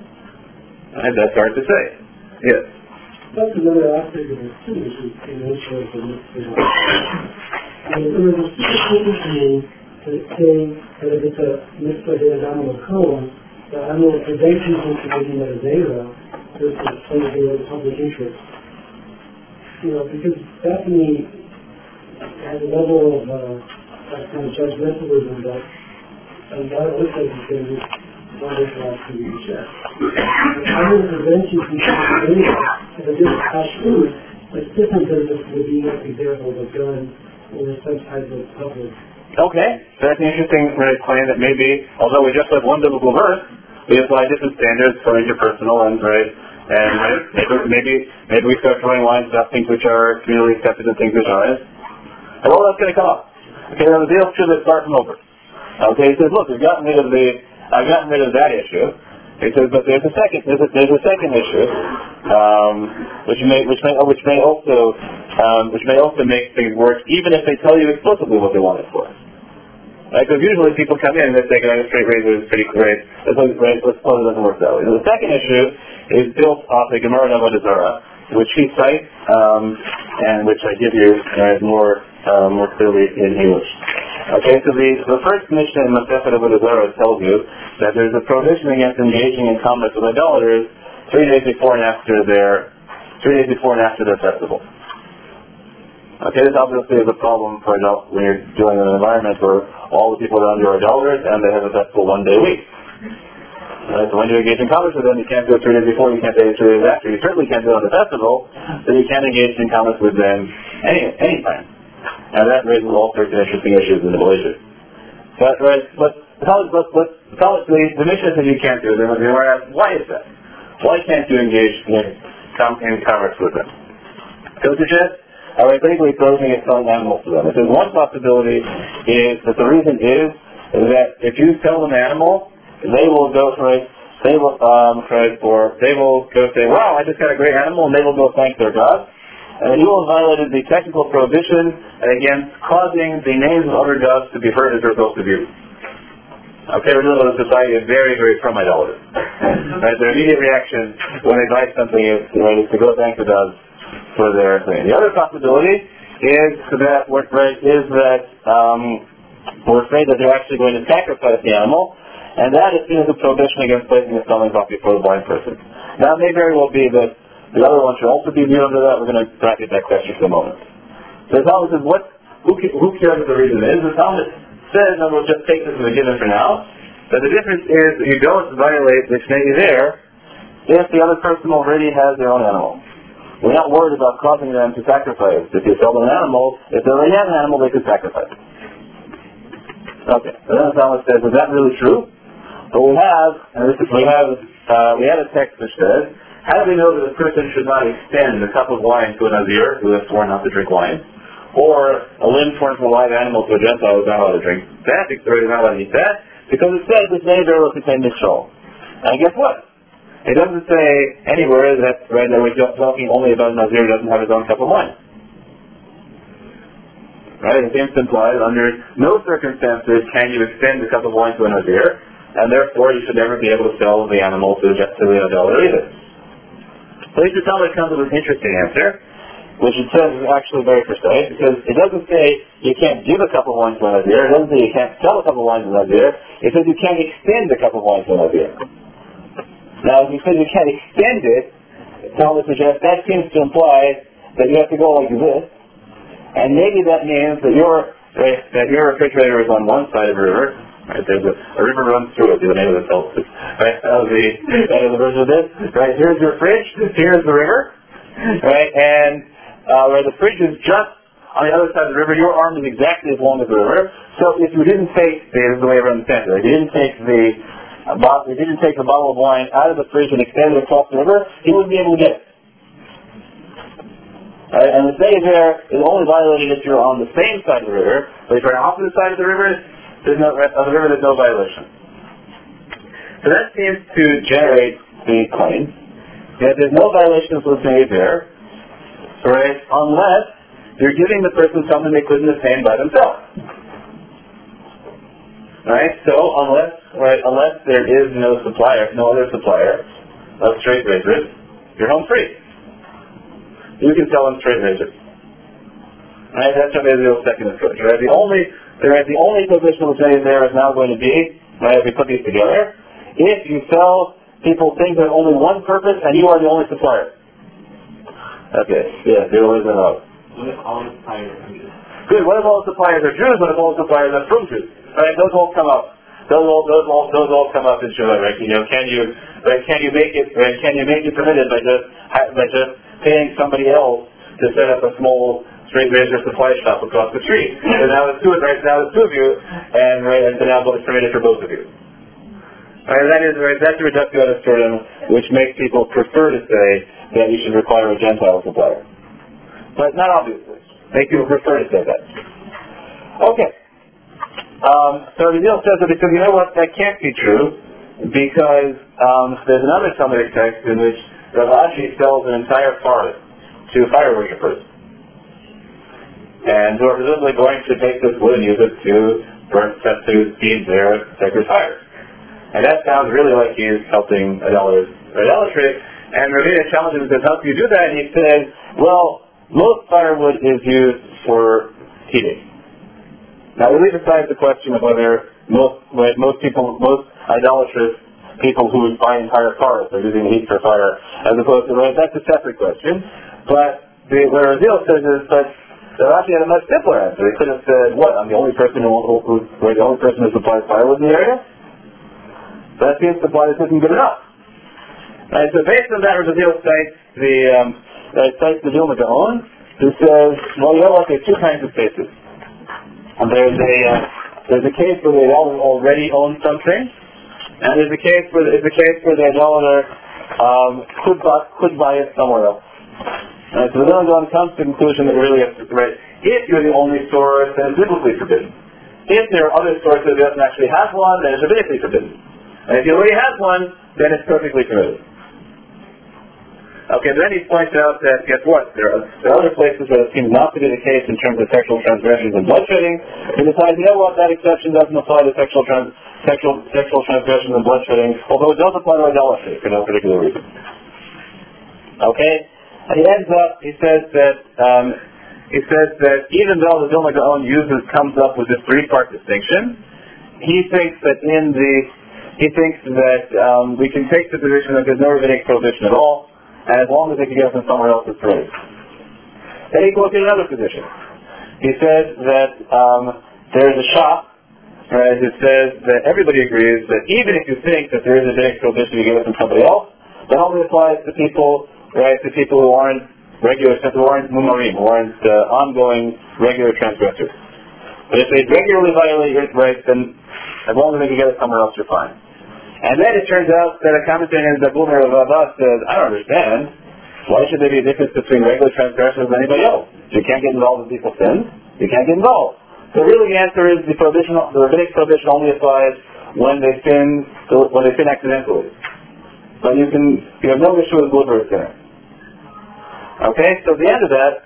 And that's hard to say. Yes. That's another aspect of it too, which is an issue of the misbehavior. It was super to me to say that if it's a misbehaved animal code, the animal prevention is making that a zero versus something of the public interest. Because that to me has a level of that kind of judgmentalism that a lot of other places can just wonder for us to be checked. Animal prevention can be a zero if it just cash food, it's different than just being an example of a gun or some type of public. Okay, so that's an interesting claim that maybe, although we just have one biblical verse, we apply different standards for interpersonal and maybe we start drawing lines about things which are communally accepted and things which aren't. And all that's going to come up. Okay, now the deal should start from over. Okay, he says, look, I've gotten rid of that issue. He says, but there's a second issue, which may also make things work, even if they tell you explicitly what they want it for. Right? Because usually people come in and they say, a straight razor is pretty great. Let's suppose it doesn't work that way. So the second issue is built off the Gemara Avodah Zarah, which he cites, and which I give you more clearly in English. Okay, so the first Mishnah in Masechet Avodah Zarah tells you that there's a prohibition against engaging in commerce with idolaters 3 days before and after their festival. Okay, this obviously is a problem for when you're dealing in an environment where all the people around you are idolaters and they have a festival 1 day a week. Right, so when you engage in commerce with them, you can't do it 3 days before, you can't do it 3 days after. You certainly can't do it on the festival, so you can't engage in commerce with them any time. And that raises all sorts of interesting issues in the Malaysia. But the mission says you can't do it. They were asked, why is that? Why can't you engage in commerce with them? So it suggests, basically closing and selling animals to them. It says one possibility is that the reason is that if you sell an animal, they will go say, wow, I just got a great animal, and they will go thank their God. And you will have violated the technical prohibition against causing the names of other gods to be heard as a result of you. Okay, we're dealing with a society of very, very pro-idolaters. Right, their immediate reaction when they buy something is to go thank the gods for their thing. The other possibility is that we're afraid that they're actually going to sacrifice the animal, and that is seen as a prohibition against placing the stumbling block before the blind person. Now, it may very well be that the other one should also be viewed under that. We're going to bracket that question for a moment. So the Talmud says, who cares what the reason is? The Talmud says, and we'll just take this as a given for now, that the difference is that you don't violate the Shnei there if the other person already has their own animal. We're not worried about causing them to sacrifice. If you sell them an animal, if they already have an animal, they could sacrifice. Okay, so then the Talmud says, is that really true? But we have a text which says, how do we know that a person should not extend a cup of wine to a Nazir who has sworn not to drink wine, or a limb torn from a live animal to a Gentile who is not allowed to drink that, because they're not allowed to eat that? Because it says this may very well contain Mishol. And guess what? It doesn't say anywhere that we're talking only about a Nazir who doesn't have his own cup of wine. Right? It seems to imply that under no circumstances can you extend a cup of wine to a Nazir, and therefore you should never be able to sell the animal to the idolater either. So the Talmud comes with an interesting answer, which it says is actually very precise, because it doesn't say you can't give a cup of wine to a Nazir, it doesn't say you can't sell a cup of wine to a Nazir, it says you can't extend a cup of wine to a Nazir. Now, if you say you can't extend it, the Talmud suggests that seems to imply that you have to go like this, and maybe that means that your refrigerator is on one side of the river. Right, there's a river runs through it. The name of the tells us. Right, that is the version of this. Right, here's your fridge. Here's the river. Right, and where the fridge is just on the other side of the river, your arm is exactly as long as the river. So if you didn't take, this is the way I understand it. If you didn't take the bottle of wine out of the fridge and extend it across the river, he wouldn't be able to get it. Right? And the there is only violated if you're on the same side of the river, but if you're on the opposite side of the river, there's no violation. So that seems to generate the claim that there's no violation of listening there, right, unless you're giving the person something they couldn't obtain by themselves. Right? So unless there is no other supplier of straight razors, you're home free. You can sell them straight razors. Right? That's what Israel's second approach. Right? The only prohibition of saying there is now going to be, right, if we put these together, if you sell people things that have only one purpose and you are the only supplier. Okay, yeah, there was an out. What if all the suppliers are Jews? Good, what if all the suppliers are Jews? What if all the suppliers are from Jews? Right, those all come up. Those all come up in Shuvah, right? You know, can you make it permitted by just paying somebody else to set up a small straight razor supply shop across the street? And now it's two of you, and so now it's permitted for both of you. Right, that's a reductio ad absurdum, which makes people prefer to say that you should require a Gentile supplier. But not obviously. Make people prefer to say that. Okay. So the deal says that because, you know what, that can't be true, because there's another Talmudic text in which Rav Ashi sells an entire forest to fire worshippers. And who are presumably going to take this wood and use it to feed their sacred fires. And that sounds really like he's helping idolatry. And Ravina challenges him and says, how can you do that? And he says, well, most firewood is used for heating. Now we leave aside the question of whether most idolatrous people who buy entire forests are using heat for fire, as opposed to, right, that's a separate question. But what Raziel says is that Rashi had a much simpler answer. He could have said, what, I'm the only person who supplies firewood in the area? That seems to imply this isn't good enough. Right, so based on that, Raziel cites the Vilna Gaon, who says, well, you know what, there's two kinds of cases. There's a case where they already own something, and there's a case where the idolater could buy it somewhere else. Right, so the Vilna Gaon comes to the conclusion that really, if you're the only source, then it's biblically forbidden. If there are other sources that doesn't actually have one, then it's rabbinically forbidden. And if you already have one, then it's perfectly permitted. Okay, then he points out that, guess what, there are other places where it seems not to be the case in terms of sexual transgressions and bloodshedding. He decides, you know what, that exception doesn't apply to sexual transgressions and bloodshedding, although it does apply to idolatry for no particular reason. Okay? And he ends up, he says that even though the Vilna Gaon comes up with this three-part distinction, he thinks that we can take the position that there's no rabbinic prohibition at all, and as long as they can get it from somewhere else, it's permitted. Then he goes to another position. He says that there's a shop, right, that says that everybody agrees that even if you think that there is a rabbinic prohibition to get it from somebody else, that only applies to people, right, who aren't mumarim, who aren't ongoing regular transgressors. But if they regularly violate it, right, then as long as they can get it somewhere else, you're fine. And then it turns out that a commentator in the Bumer of Abbas says, I don't understand. Why should there be a difference between regular transgressors and anybody else? If you can't get involved in people's sins, you can't get involved. So really the answer is the rabbinic prohibition only applies when they sin accidentally. But you have no issue with deliberate sinner. Okay, so at the end of that,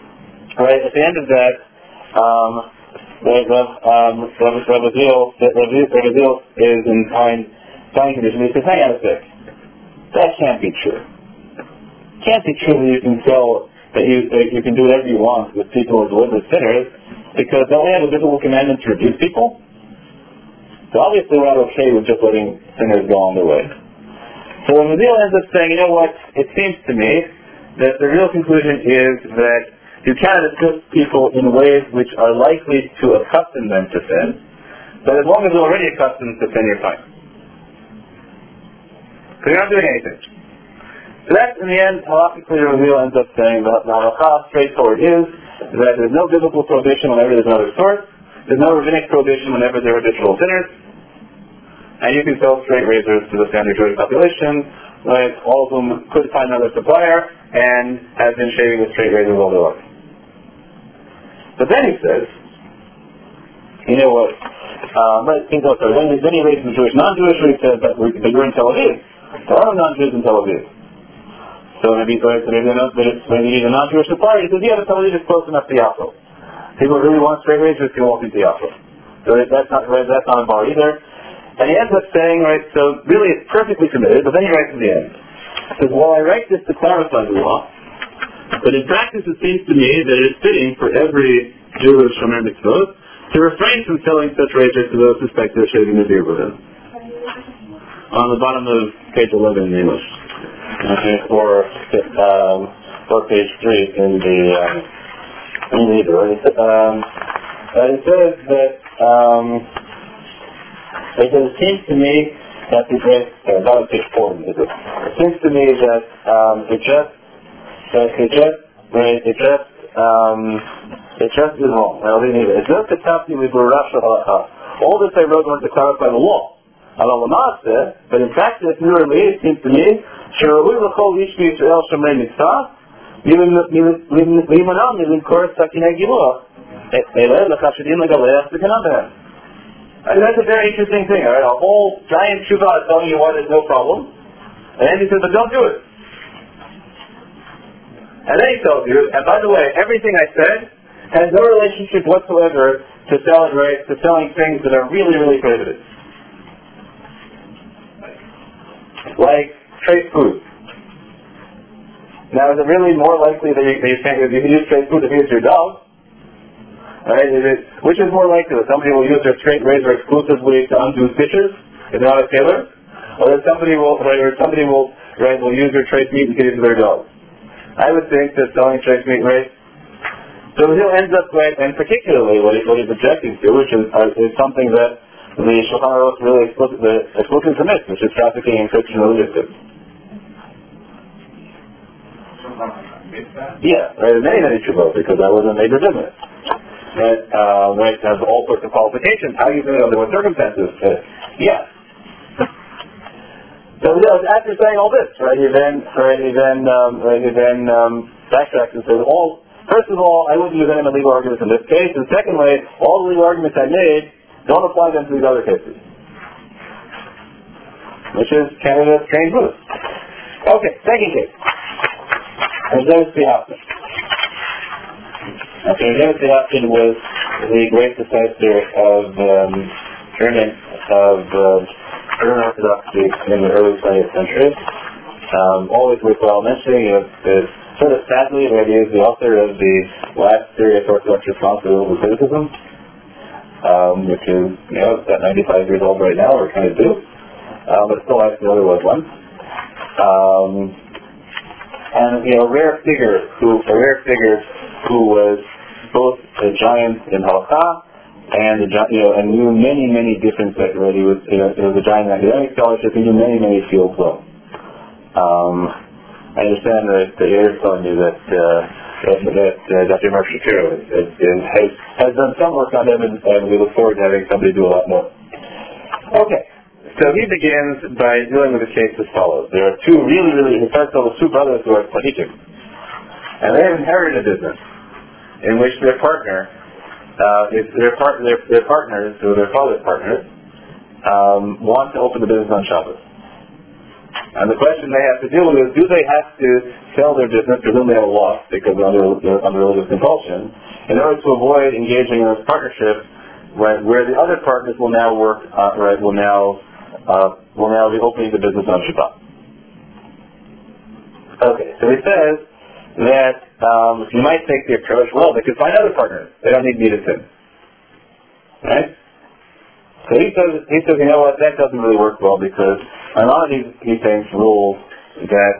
Rav Aziel is in fine condition. He says, hang on a sec. That can't be true. It can't be true that you can you can do whatever you want with people who are deliberate sinners, because don't we have a biblical commandment to rebuke people? So obviously we're not okay with just letting sinners go on their way. So when Aziel ends up saying, you know what, it seems to me that the real conclusion is that you cannot assist people in ways which are likely to accustom them to sin, but as long as they're already accustomed to sin, you're fine. So you're not doing anything. So that, in the end, halakhically, Raziel ends up saying that the halakha, straightforward, is that there's no biblical prohibition whenever there's another source, there's no rabbinic prohibition whenever there are habitual sinners, and you can sell straight razors to the standard Jewish population, right, all of whom could find another supplier, and have been shaving with straight razors all their life. But then he says, you know what, then he raises the Jewish, non-Jewish, where he says that you're in Tel Aviv. There are no non-Jews in Tel Aviv. So maybe a non-Jewish supplier, he says, yeah, but Tel Aviv is close enough to Yafo. People who really want straight razors can walk into Yafo. So that's not a bar either. And he ends up saying, right, so really it's perfectly committed, but then he writes at the end. He says, well, I write this to clarify the law, but in practice it seems to me that it is fitting for every Jew of Shomer Mitzvot to refrain from selling such razors to those suspected of shaving the beard with them. On the bottom of page 11 in English. Okay, or page 3 in the Hebrew. It says that it seems to me that about page 4 in Hebrew. It seems to me that it just is wrong. It's just a copy with all this I wrote was to clarify the law. But in practice, it seems to me, שראוי לכל איש בישראל שומרי מצווה, להימנע מלמכור סכיני גילוח, אלא לך שדין לגלח סכנה בהם. And that's a very interesting thing, alright? A whole giant tshuva is telling you why there's no problem, and then he says, but don't do it. And then he tells you, and by the way, everything I said has no relationship whatsoever to selling things that are really, really prohibited. Like trace food. Now, is it really more likely that you can use trace food if you use your dog? Right? Which is more likely, that somebody will use their straight razor exclusively to undo stitches if they're not a tailor, or that somebody will use their trace meat and give it to their dog? I would think that selling trace meat, right? So he'll end up, right, and particularly what he's objecting to, which is something that the Shulchan Aruch really explicitly commits, which is trafficking in Christian religious goods. Yeah, right, many tshuvot, because that was a major business. That has all sorts of qualifications. How do you do it under what circumstances? Yeah. So after saying all this, right, he then backtracks and says, first of all, I wouldn't use any legal arguments in this case, and secondly, all the legal arguments I made don't apply them to these other cases. Which is kind of a strange move. Okay, second case. Rezeves Tzihapkin. Okay, Rezeves Tzihapkin was the great successor of German Orthodoxy in the early 20th century. Always worthwhile mentioning, sort of sadly, that he is the author of the last serious Orthodox response to biblical criticism. Which is, it's about 95 years old right now, or 22, but still actually there was one. And a rare figure who was both a giant in halakha and knew many different sectors. He was a giant in academic scholarship. He knew many fields well. I understand that Yair is telling you that Dr. Mark Shapiro has done some work on him, and we look forward to having somebody do a lot more. Okay, so he begins by dealing with the case as follows. There are two he starts with two brothers who are tzaddikim, and they have inherited a business in which their partners, their father's partners, want to open the business on Shabbos. And the question they have to deal with is, do they have to sell their business, presumably at a loss because under religious compulsion, in order to avoid engaging in this partnership, right, where the other partners will now work, will now be opening the business on Shabbat. Okay, so he says that you might take the approach, well, they could find other partners. They don't need me to sin. Right? So he says, you know what, that doesn't really work well because Maimonides, he thinks, rules that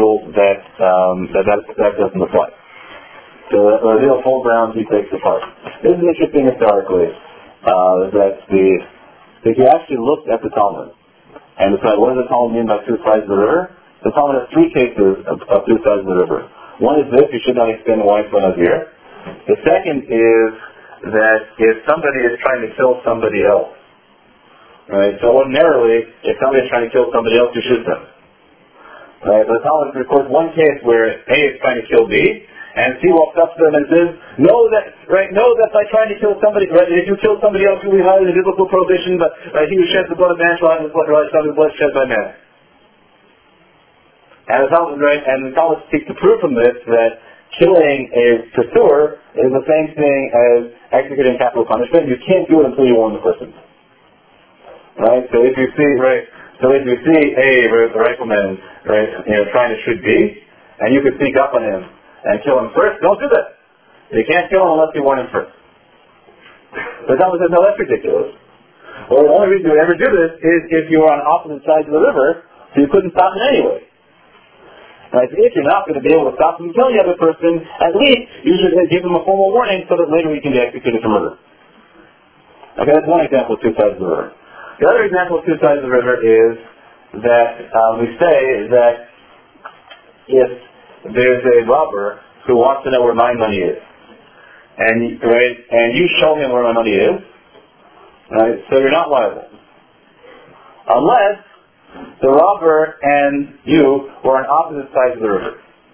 doesn't apply. So the real full ground he takes apart. This is interesting historically, that if you actually looked at the Talmud and decide what does the Talmud mean by two sides of the river, the Talmud has three cases of two sides of the river. One is this, you should not extend wine for another year. The second is that if somebody is trying to kill somebody else, right? So ordinarily, if somebody is trying to kill somebody else, you shoot them. Right? But the Talmud records one case where A is trying to kill B, and C walks up to them and says, know that by trying to kill somebody, right, if you kill somebody else, you will be violating the biblical prohibition, but he who sheds the blood of man shall have his blood, shall have his blood shed by man. And the Talmud seeks to prove from this that killing a pursuer is the same thing as executing capital punishment. You can't do it until you warn the person. Right? So if you see a rifleman, right, trying to shoot B, and you could sneak up on him and kill him first, don't do that. You can't kill him unless you warn him first. The Talmud says, no, that's ridiculous. Well, the only reason you would ever do this is if you were on opposite sides of the river, so you couldn't stop him anyway. Right? If you're not going to be able to stop him and kill the other person, at least you should give him a formal warning so that later he can be executed for murder. Okay, that's one example of two sides of the river. The other example of two sides of the river is that we say that if there's a robber who wants to know where my money is, and you show him where my money is, right, so you're not liable. Unless the robber and you were on opposite sides of the river.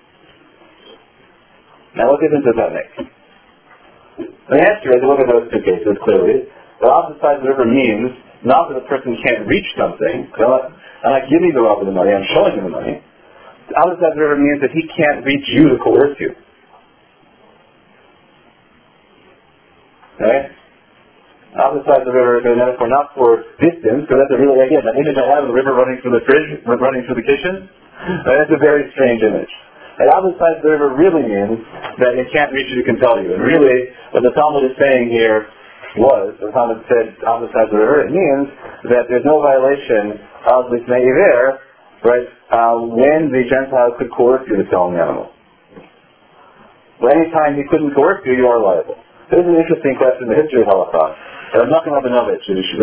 Now what difference does that make? The answer is, look at those two cases clearly. The opposite sides of the river means not that the person can't reach something. I'm not giving the robber the money, I'm showing him the money. The opposite side of the river means that he can't reach you to coerce you. Okay? Opposite side of the river is a metaphor not for distance, because that's a really, again, the image I have of the river running through the fridge, running through the kitchen, that's a very strange image. The opposite side of the river really means that it can't reach you to compel you. And really, what the Talmud is saying here the Talmud said opposite side of the river, it means that there's no violation of the Bnei Iver, right, when the Gentile could coerce you to sell an animal. But anytime he couldn't coerce you, you are liable. This is an interesting question in the history of Halacha. Nachman Rabinovich,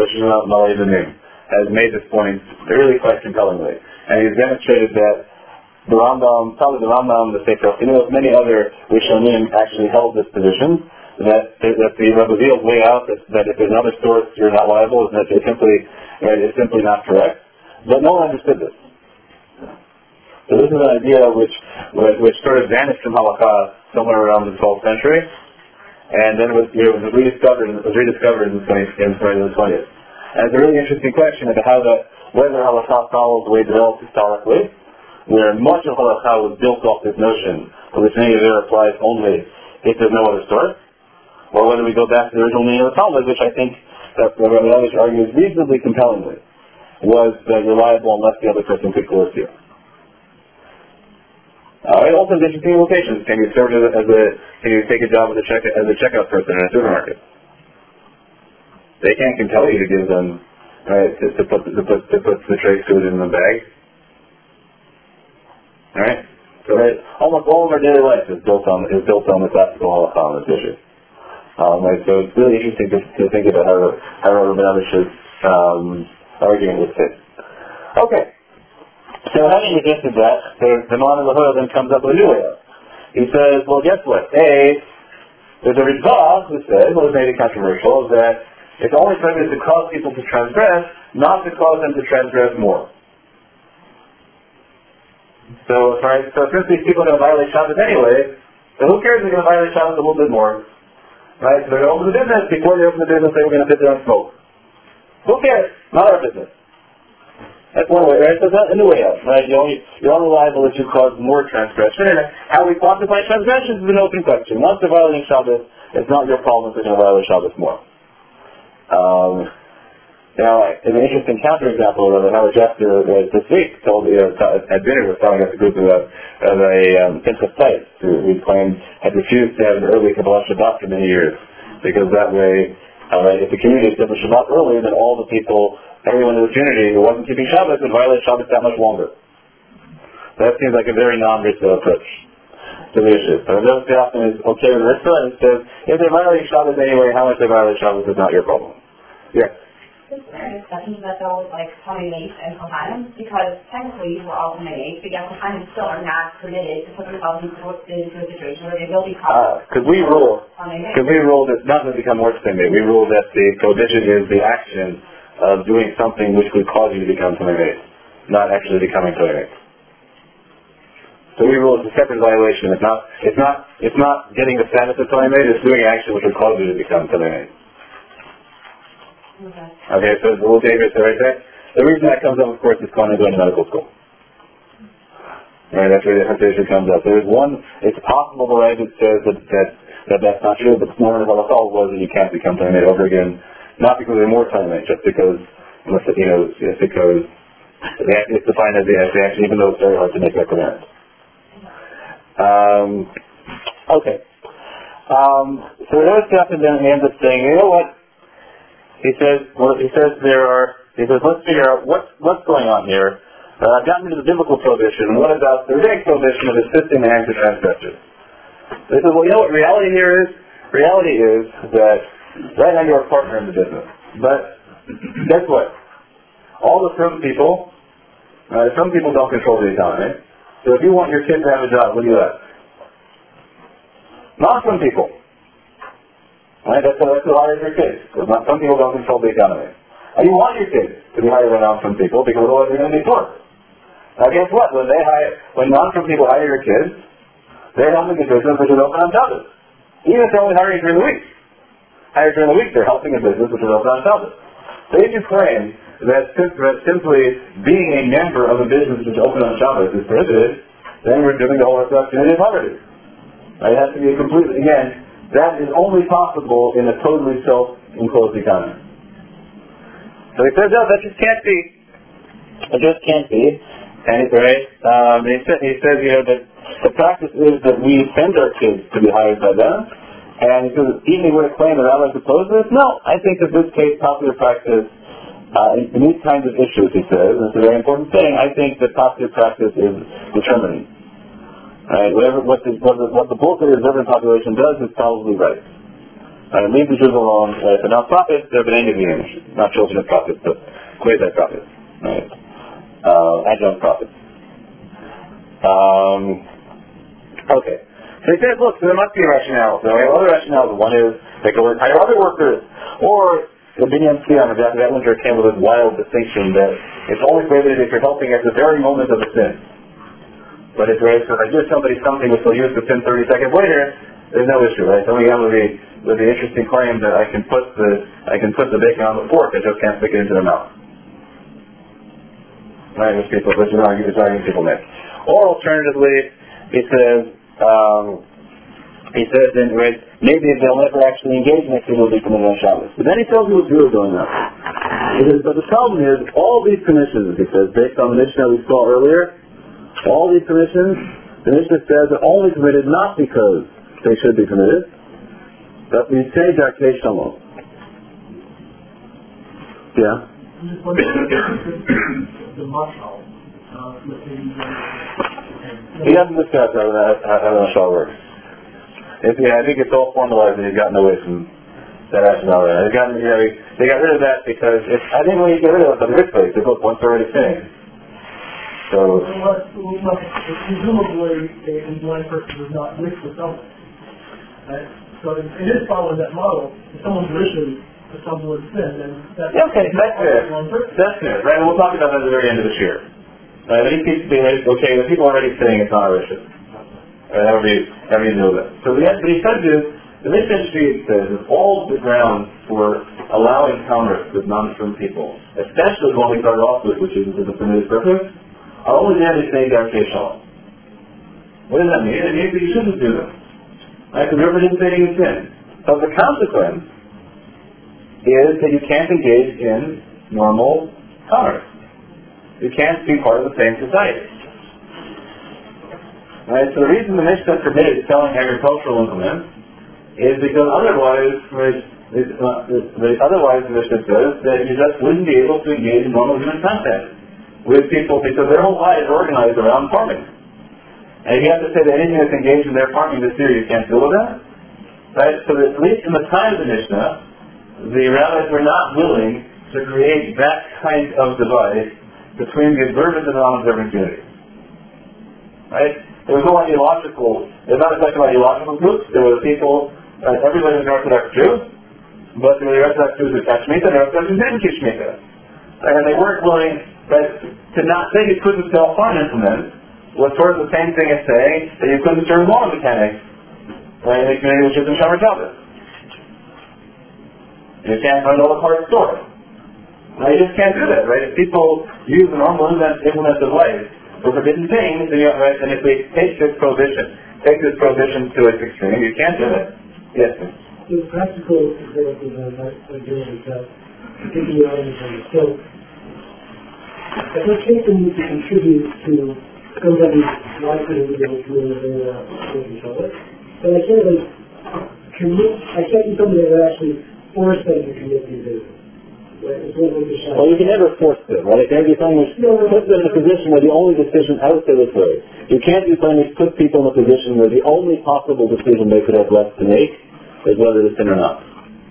has made this point really quite compellingly. And he's demonstrated that the Rambam, probably the Rambam, the Sefer Chinuch, many other Rishonim actually held this position, that the Rebbe way out, that if there's another source, you're not liable, and that it's simply not correct. But no one understood this. So this is an idea which sort of vanished from Halakha somewhere around the 12th century, and then it was rediscovered in the 20th. And it's a really interesting question about whether Halakha follows the way it developed historically, where much of Halakha was built off this notion, for which many of it applies only if there's no other source, or whether we go back to the original meaning of the Talmud, which I think that the Rabinovich argues reasonably compellingly, was that you're liable unless the other person could coerce you. It also has interesting implications. Can you serve can you take a job as a checkout person in a supermarket? They can't compel you to give them, right, to put the tray food in the bag. Alright? So almost all of our daily life is built on the classical Halakha on this issue. So it's really interesting to think about how Rabinovich is arguing with it. Okay. So having resisted that, the Maharan Lahoya then comes up with a new way out. He says, well, guess what? There's a Ritva who says, what was maybe controversial, is that it's only permitted to cause people to transgress, not to cause them to transgress more. So since these people are going to violate Shabbos anyway, so who cares if they're going to violate Shabbos a little bit more? Right? So they're going to open the business. Before they open the business, they were going to sit there and smoke. Who cares? Not our business. That's one way, right? So that's a new way out, right? You're only liable if you cause more transgression. And how we quantify transgressions is an open question. Once they're violating Shabbos, it's not your problem if they're going to violate Shabbos more. Now, an interesting counterexample of Howard Jester this week at dinner was telling us a group of Pinchas Tice who claimed had refused to have an early Kabbalah Shabbat for many years, because that way, if the community did the Shabbat early, then all the people, everyone in the community who wasn't keeping Shabbos would violate Shabbos that much longer. That seems like a very non-Ritva approach to the issue. So Rav Hoffman is okay with Ritva, and says, if they're violating Shabbos anyway, how much they violate Shabbos is not your problem. Yes? Is there a discussion that those Tomei Mace and Kohanim, because technically we're all Tomei Mace, but yet Kohanim still are not permitted to put themselves into a situation where they will become because we rule that not to become worse than me. We rule that the prohibition is the action of doing something which would cause you to become Tomei Mace, not actually becoming Tomei Mace. So we rule it's a separate violation. It's not getting the status of Tali Maid, it's doing action which would cause you to become Tali Maid. Okay, so the little David right there. The reason that comes up, of course, is Conan going to medical school. Right, that's where the hesitation comes up. There's one, it's possible the way that says that's not true, but the more of the was that you can't become Tali Maid over again, not because they're more Tali Maid, just because, it's because it's defined as the action, even though it's very hard to make that coherent. Okay. So there's Stephen then ends up saying, you know what? He says, let's figure out what's going on here. I've gotten into the biblical prohibition. What about the Rabbinic prohibition of assisting the hands of transgressors? They said, well, you know what reality here is? Reality is that right now you're a partner in the business. But guess what? All the firm people don't control the economy. So if you want your kid to have a job, what do you ask? Non-firm people. Right? That's who hires your kids. Some people don't control the economy. And you want your kids to be hired by non-firm people because otherwise they're going to be poor. Now guess what? When non-firm people hire your kids, they're helping the business which is open on Shabbos. Even if they're only hiring during the week. Hired during the week, they're helping a business which is open on Shabbos. So if you claim that simply being a member of a business which is open on Shabbos is prohibited, then we're doing the whole Orthodox community of poverty. Right? It has to be a completely, again, that is only possible in a totally self-enclosed economy. So he says, no, that just can't be. It just can't be. And he says, that the practice is that we send our kids to be hired by them. And he says, even if he would claim that rabbis oppose this, no, I think that this case, popular practice, in these kinds of issues, he says, and it's a very important thing, I think that popular practice is determining. Right? What the bulk of the observant population does is probably right. Leave the Jews alone. If they're not prophets, they're B'nai Nevi'im, not children of prophets, but quasi-prophets. Right? Adjunct prophets. Okay. So he says, look, there must be a rationale. So we have other rationales. One is they can hire other workers, or the Binyan Siyam, that Winter came with this wild distinction that it's only prohibited if you're helping at the very moment of the sin. But it's right, so if I give somebody something which they'll use to sin 30 seconds later, there's no issue, right? So we have with the interesting claim that I can put the bacon on the fork, I just can't stick it into their mouth. Right, which argument people make. Or alternatively, he says then, right, maybe they'll never actually engage in activity committed on Shabbos. But then he tells you what Jews are doing now. But the problem is, all these commissions, he says, based on the Mishnah we saw earlier, all these commissions, the Mishnah says are only committed not because they should be committed, but we say Darkei Shalom. Yeah? The mashal, he doesn't discuss how the mashal works. I think it's all formalized and he's gotten away from that rationale. They got rid of that because I think when you get rid of it, the rich place, they both once already finished. So presumably a blind person does not wish for something. Right? So it is following that model. If someone's wishing for someone to sin, then that's okay, that's fair. That's fair. Right, and we'll talk about that at the very end of the year. Right, but he keeps being okay, the people are already saying it's not a issue. Right, however you know that. So but he says is, the Mishnah Street says is all the grounds for allowing commerce with non-firm people, especially what we started off with, which is the permitted purpose, are only there to say Darkei Shalom. What does that mean? It means that you shouldn't do them. Right? Because remember, didn't say you sin. So the consequence is that you can't engage in normal commerce. You can't be part of the same society. Right? So the reason the Mishnah permitted selling agricultural implements is because otherwise the Mishnah says that you just wouldn't be able to engage in normal human contact with people because their whole life is organized around farming. And if you have to say that anything that's engaged in their farming this year, you can't deal with that. Right? So that at least in the time of the Mishnah, the rabbis were not willing to create that kind of divide between the observant and the non-observant community. Right? There was no ideological, there's not a section of ideological groups. There were people, everybody was an Orthodox Jew, but there were the Orthodox Jews who kept Shemitah and the Orthodox Jews didn't keep Shemitah. And they weren't willing to not say you couldn't sell farm implements was sort of the same thing as saying that you couldn't serve lawn mechanics, right, in a community which isn't Shomer Shabbos. You can't run all the car store. Now, you just can't do that, right? If people use the normal implements of life for forbidden things, then right, and if we take this prohibition to its extreme, you can't do that. Yes, sir. The practical example that I give is that taking your argument. So, if we're taking you to contribute to somebody's livelihood in the community or each other, then I can't do something that would actually force them to commit these acts. Well, you can never force them, right? There can be something which puts them in a position where the only decision out there is right. You can't do something which puts people in a position where the only possible decision they could have left to make is whether to sin or not.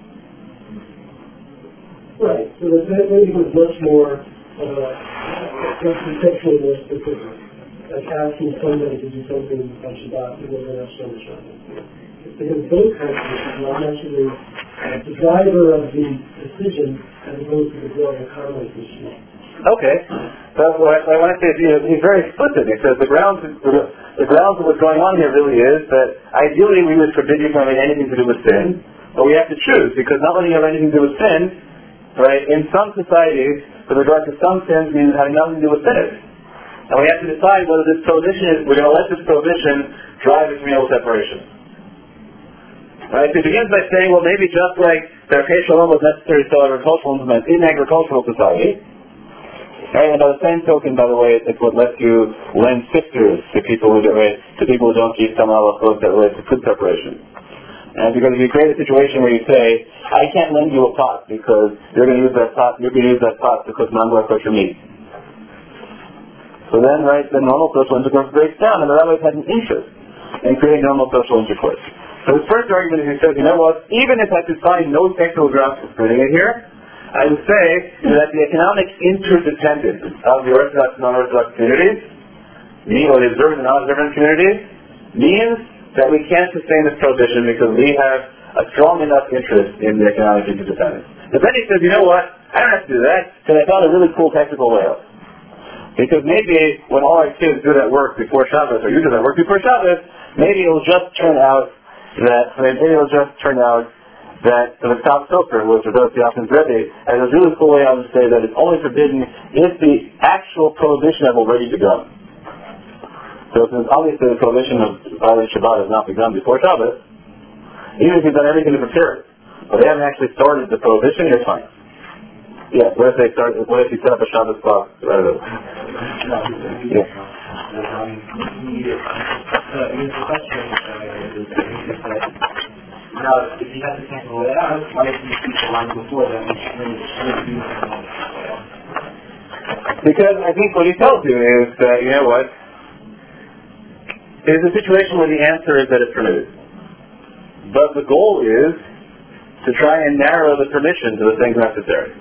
Right. So that maybe was much more conceptual and more specific. Like asking somebody to do something on Shabbat even though they're not Shomer Shabbos. Because those kinds of issues are actually the driver of the decision as opposed to the broader commerce issue. Okay. So what I want to say is he's very explicit. He says the grounds of what's going on here really is that ideally we would forbid you from having anything to do with sin, but we have to choose, because not letting you have anything to do with sin, right, in some societies, with regard to some sins, means having nothing to do with sinners. And we have to decide whether this prohibition we're going to let this prohibition drive a communal separation. Right? So it begins by saying, well, maybe just like the Archei Shalom was necessary to agricultural implements in agricultural society, right? And by the same token, by the way, it's what lets you lend sisters to people who don't keep some halachot that relate to food preparation. And because if you create a situation where you say, I can't lend you a pot because you're going to use that pot to cook non-kosher meat. So then, right, the normal social intercourse breaks down, and the rabbis had an interest in creating normal social intercourse. So his first argument is he says, you know what, even if I could find no technical grounds for putting it here, I would say that the economic interdependence of the Orthodox and non-Orthodox communities, or the observant and non-observant communities, means that we can't sustain this prohibition because we have a strong enough interest in the economic interdependence. But then he says, you know what, I don't have to do that because I found a really cool technical way out. Because maybe when all our kids do that work before Shabbos, or you do that work before Shabbos, maybe it'll just turn out that the top sofer was Rav Yosef's Rebbe, and there's a really cool way I would say that it's only forbidden if the actual prohibition have already begun. So since obviously the prohibition of violating Shabbat has not begun before Shabbos, even if you've done everything to prepare it, but they haven't actually started the prohibition, you're fine. Yeah, what if you set up a Shabbos clock? I don't know. Yeah. Now, if you have to cancel it out, why didn't you keep the line before that? Because I think what he tells you is that, you know what, it is a situation where the answer is that it's permitted. But the goal is to try and narrow the permission to the things necessary.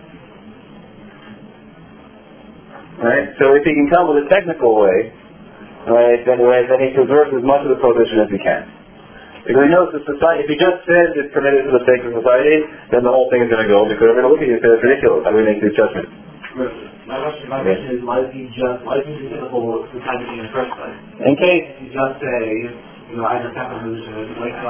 Right? So if he can come with a technical way, right, then he preserves as much of the prohibition as he can. Because he knows that society, if he just says it's permitted for the sake of society, then the whole thing is going to go, because they're going to look at you and say it's ridiculous. How do we make these judgments? My question is, why does he do the whole society in the first place? In case you just say, I understand the position, what's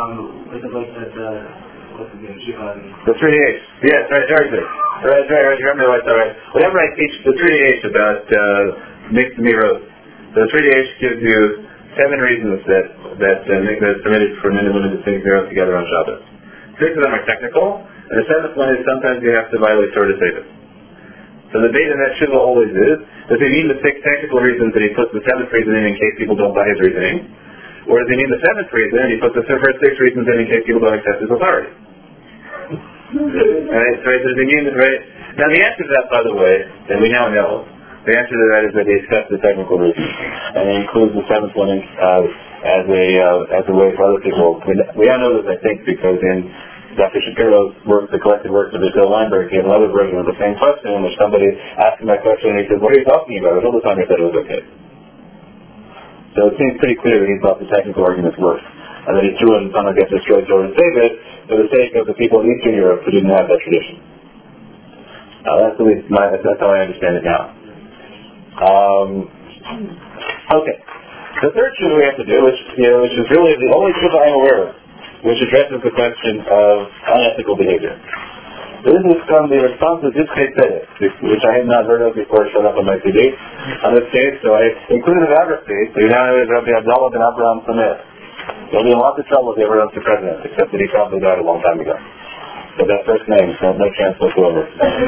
the name? The 3H. Yes, right, very good. Right, you remember what's all right. Whenever I teach the 3H about mixed miros, the 3H gives you 7 reasons that it's permitted for men and women to sing miros together on Shabbos. 6 of them are technical, and the 7th one is sometimes you have to violate Torah to save it. So the debate in that shiva always is, does he mean the 6 technical reasons that he puts the 7th reason in case people don't buy his reasoning? Or does he mean the 7th reason and he puts the first 6 reasons in case people don't accept his authority? Right, so does he mean that, right? Now the answer to that, by the way, and we now know, the answer to that is that he accepts the technical reasons. And he includes the 7th one as a way for other people. We now know this, I think, because in Dr. Shapiro's work, the collected works of Bill Weinberg, he had another version of the same question in which somebody asked him that question and he said, what are you talking about? And all the time he said it was okay. So it seems pretty clear that he thought the technical arguments worked. And that he threw in some, I guess, destroyed Torah and save it for the sake of the people in Eastern Europe who didn't have that tradition. That's at least that's how I understand it now. Okay. The third tshuva we have to do, which is really the only tshuva I'm aware of, which addresses the question of unethical behavior. So this is from the response to Diskei Tzedek, which I had not heard of before it showed up on my CD on this page, so I included a biography. So you now know Rabbi Abdullah ben Abraham Sameh. You'll be in lots of trouble if you ever run for president, except that he probably died a long time ago. So that first name, so no chance whatsoever.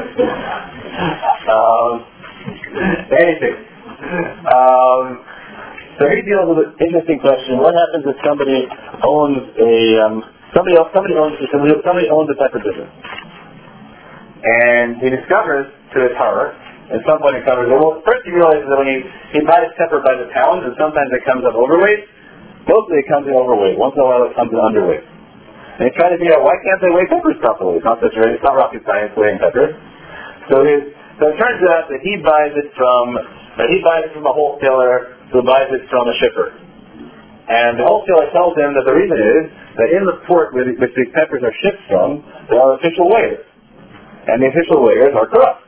Anything. So he deals with an interesting question. What happens if somebody owns somebody owns a separate business? And he discovers to his horror, at some point he discovers, well, first he realizes that when he buys pepper by the pound, and sometimes it comes up overweight, mostly it comes in overweight. Once in a while it comes in underweight. And he's trying to figure out, why can't they weigh peppers properly? It's not rocket science weighing peppers. So it turns out that he buys it from a wholesaler who buys it from a shipper. And the wholesaler tells him that the reason is that in the port which these peppers are shipped from, there are official weighers. And the official weighers are corrupt.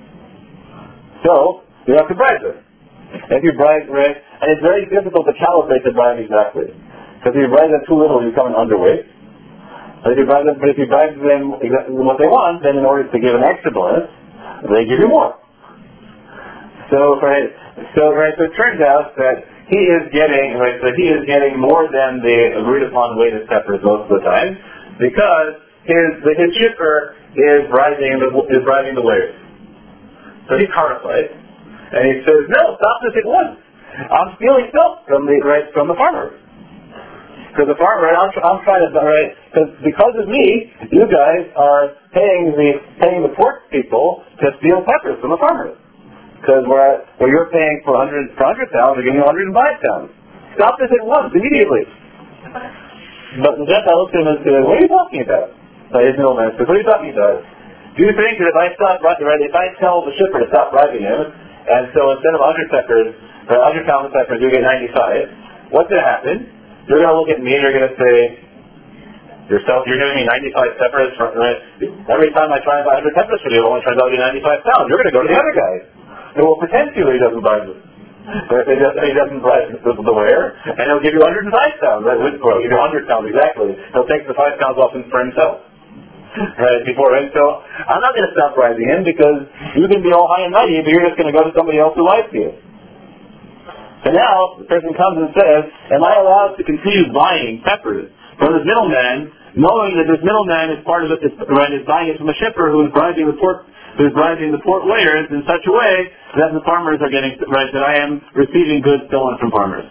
So, you have to bribe them. If you bribe, and it's very difficult to calibrate the bribe exactly. Because if you bribe them too little, you come in underweight. But if you bribe them exactly what they want, then in order to give an extra bonus, they give you more. So it turns out that he is getting more than the agreed upon weight of peppers most of the time, because his shipper is bribing the weighers. So he's horrified, and he says, "No, stop this at once! I'm stealing milk from the farmer. Because the farmer, I'm trying to because of me, you guys are paying the port people to steal peppers from the farmers. Because where you're paying for 100 pounds, they're giving you 105 pounds. Stop this at once, immediately." But the Gentile looks at him and says, "What are you talking about?" His middleman says, "What are you talking about? Do you think that if I tell the shipper to stop bribing him, and so instead of 100 pounds of peppers, you get 95, what's going to happen? You're going to look at me and you're going to say, you're giving me 95 peppers, every time I try and buy 100 peppers for you, it only turns out to be 95 pounds. You're going to go to the other guy. It will pretend to that he doesn't bribe them. He doesn't bribe the wearer, and he'll give you 105 pounds. He'll give you 100 pounds exactly. He'll take the 5 pounds off for himself. And so I'm not going to stop bribing him, because you can be all high and mighty, but you're just going to go to somebody else who likes you." So now the person comes and says, "Am I allowed to continue buying peppers from this middleman, knowing that this middleman is part of it, is buying it from a shipper who is bribing the port weighers in such a way that the farmers are getting that I am receiving goods stolen from farmers?"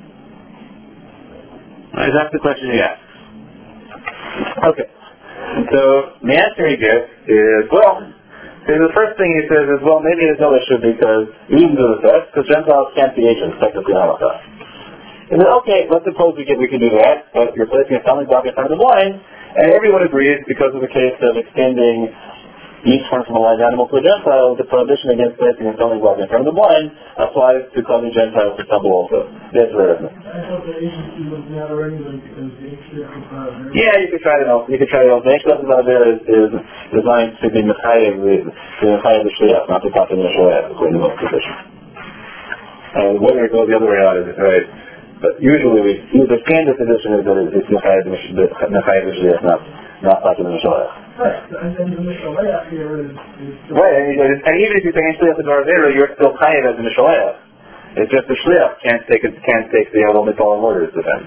That's the question he asks. Okay. So the answer he gives is, the first thing he says is, maybe there's no issue because you didn't do the test, because Gentiles can't be agents, technically not like that. He said, okay, let's suppose we can do that, but you're placing a stumbling block in front of the blind, and everyone agrees because of the case of extending each one from a live animal to a Gentile, the prohibition against placing a stumbling block in front of the blind applies to causing Gentiles to stumble also. That's right, isn't it? I thought the agency was not regulated because the HDF was not there. Yeah, you could try it out. The HDF is designed to be Mechayev the Shliach, not to talk to the Shliach, according to most position. And whether it goes the other way out is right. But usually the standard position is that it's Mechayev the Shliach, not talking to the Shliach. Right, and the Mishalech here is... Right, and even if you say Shliach the Darvera, you're still chayav as a Mishalech. It's just the Shliach can't take the only following orders to them.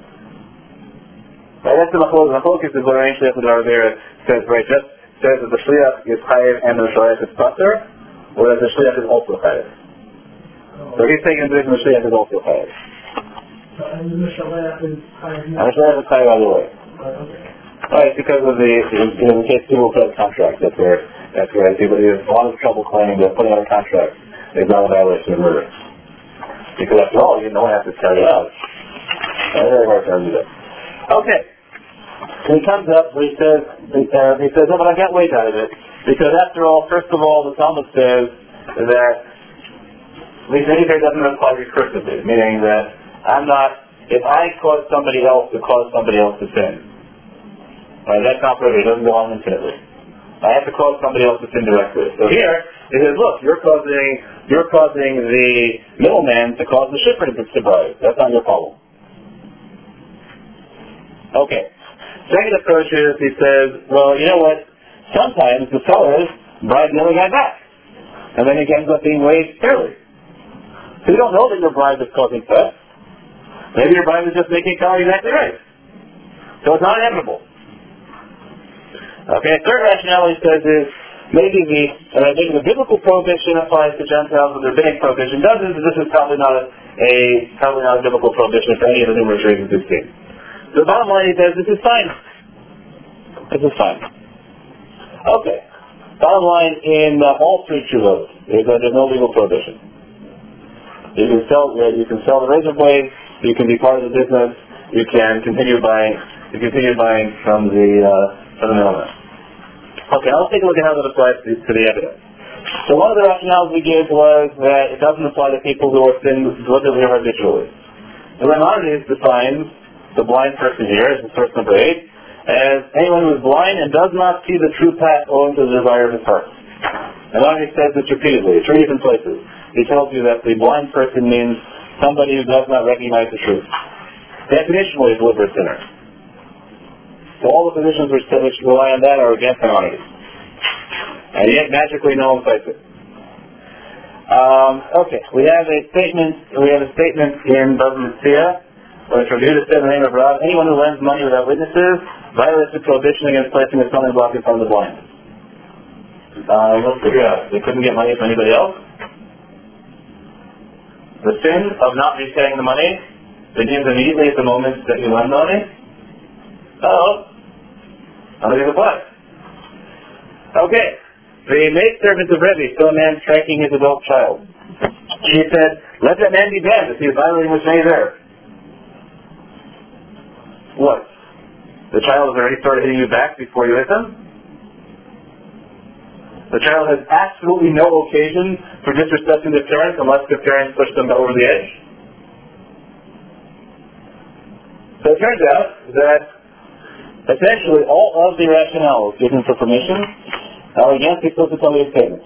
Right, that's the Machlokes is where Shliach the Darvera says that the Shliach is chayav and the Mishalech is patur, or that the Shliach is also chayav. So he's taking into the Shliach is also chayav. And the Mishalech is chayav. And the Shliach is chayav either way. Okay. Right, because of the case people put out contract. That's where people have a lot of trouble claiming that putting out a contract is not a violation of murder. Because after all, no one has to carry it out. It's very hard to argue that. Okay. So he comes up, he says, "No, but I got weight out of it. Because after all, first of all, the Talmud says that behavior doesn't apply recursively, meaning that if I cause somebody else to sin, that's not prohibited. It doesn't go on infinitely. I have to cause somebody else to sin directly. So here, it says, look, you're causing the middleman to cause the shipper to bribe. That's not your problem. Okay. Second approach is, he says, well, you know what? Sometimes the sellers bribe the other guy back. And then it ends up being weighed fairly. So you don't know that your bribe is causing theft. Maybe your bribe is just making it sound exactly right. So it's not inevitable. Okay, third rationale he says is, maybe the biblical prohibition applies to Gentiles, but the rabbinic prohibition doesn't, but this is probably not a biblical prohibition for any of the numerous reasons we've seen. So the bottom line, he says, this is fine. This is fine. Okay. Bottom line, in all three tshuvos, there's no legal prohibition. You can sell the razor blades, you can be part of the business, you can continue buying from the middleman. Okay, let's take a look at how that applies to the evidence. So one of the rationales we gave was that it doesn't apply to people who are sin deliberately or habitually. The Maimonides defines the blind person here, as in source number 8, as anyone who is blind and does not see the true path owing to the desire of his heart. And Maimonides says this repeatedly, 3 different places. He tells you that the blind person means somebody who does not recognize the truth. Definitionally, a deliberate sinner. So all the positions which rely on that are against Maimonides. And yet magically no one cites it. Okay, we have a statement in Bava Metzia, which Rabbi Yehuda said in the name of Rav, anyone who lends money without witnesses violates the prohibition against placing a stumbling block in front of the blind. Let's figure out. They couldn't get money from anybody else. The sin of not repaying the money begins immediately at the moment that you lend money. Nothing applies. Okay. The maidservant of Rebbe saw a man striking his adult child. She said, let that man be banned if he is violating what's made there. What? The child has already started hitting you back before you hit them? The child has absolutely no occasion for disrespecting their parents unless their parents push them over the edge. So it turns out that essentially all of the rationales given for permission are against the explicitly statements.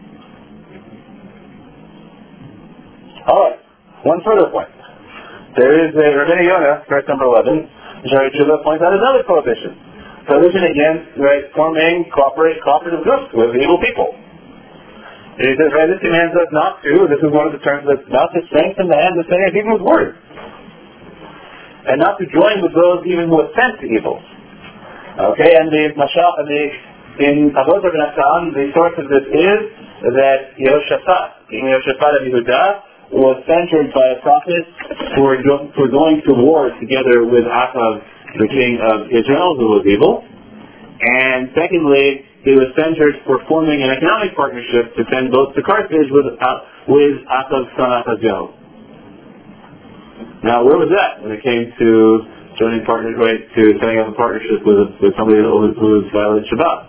Alright, one further point. There is a Rabbeinu Yonah, verse number 11, Jerry Chuba points out another prohibition. Prohibition against forming cooperative groups with evil people. He says, this commands us not to, this is one of the terms, that's not to strengthen the hand of saying even with words. And not to join with those even who assent to evil. Okay, and in Avot of Natan, the source of this is that Yehoshaphat, King Yehoshaphat of Yehuda, was censured by a prophet who were going to war together with Achav, the king of Israel, who was evil. And secondly, he was censured for forming an economic partnership to send boats to Carthage with Achav's son Achaziah. Now, where was that when it came to setting up a partnership with somebody who violated Shabbat?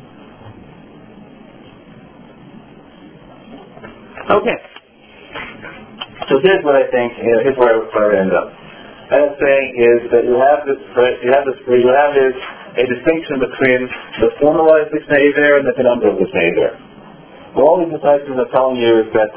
Okay. So here's what I think. Here's where I would end up. What I'm saying is that you have a distinction between the formalized Mishnah Ever and the penumbra of Mishnah Ever. What all these disciples are telling you is that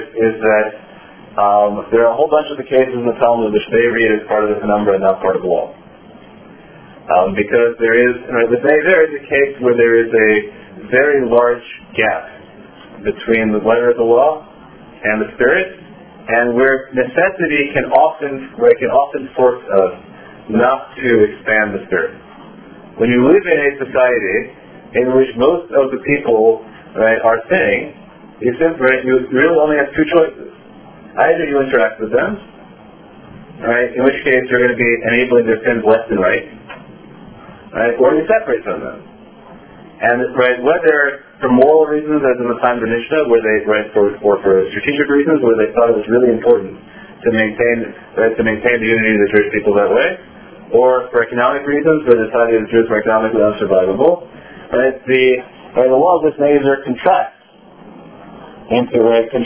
there are a whole bunch of the cases in the Talmud which they read as part of the penumbra and not part of the law. Because the Mishnah Ever is a case where there is a very large gap between the letter of the law and the spirit, and where necessity can often force us not to expand the spirit. When you live in a society in which most of the people are sinning, you really only have 2 choices. Either you interact with them, in which case you're going to be enabling their sins left and right, or you separate from them. And whether for moral reasons, as in the time of the Mishnah, where they or for strategic reasons, where they thought it was really important to maintain the unity of the Jewish people that way, or for economic reasons, where they thought the Jews were economically unsurvivable, the law of this Nazir contracts into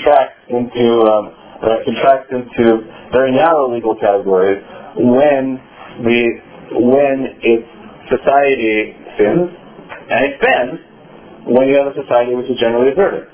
very narrow legal categories when its society sins, and expands when you have a society which is generally observant.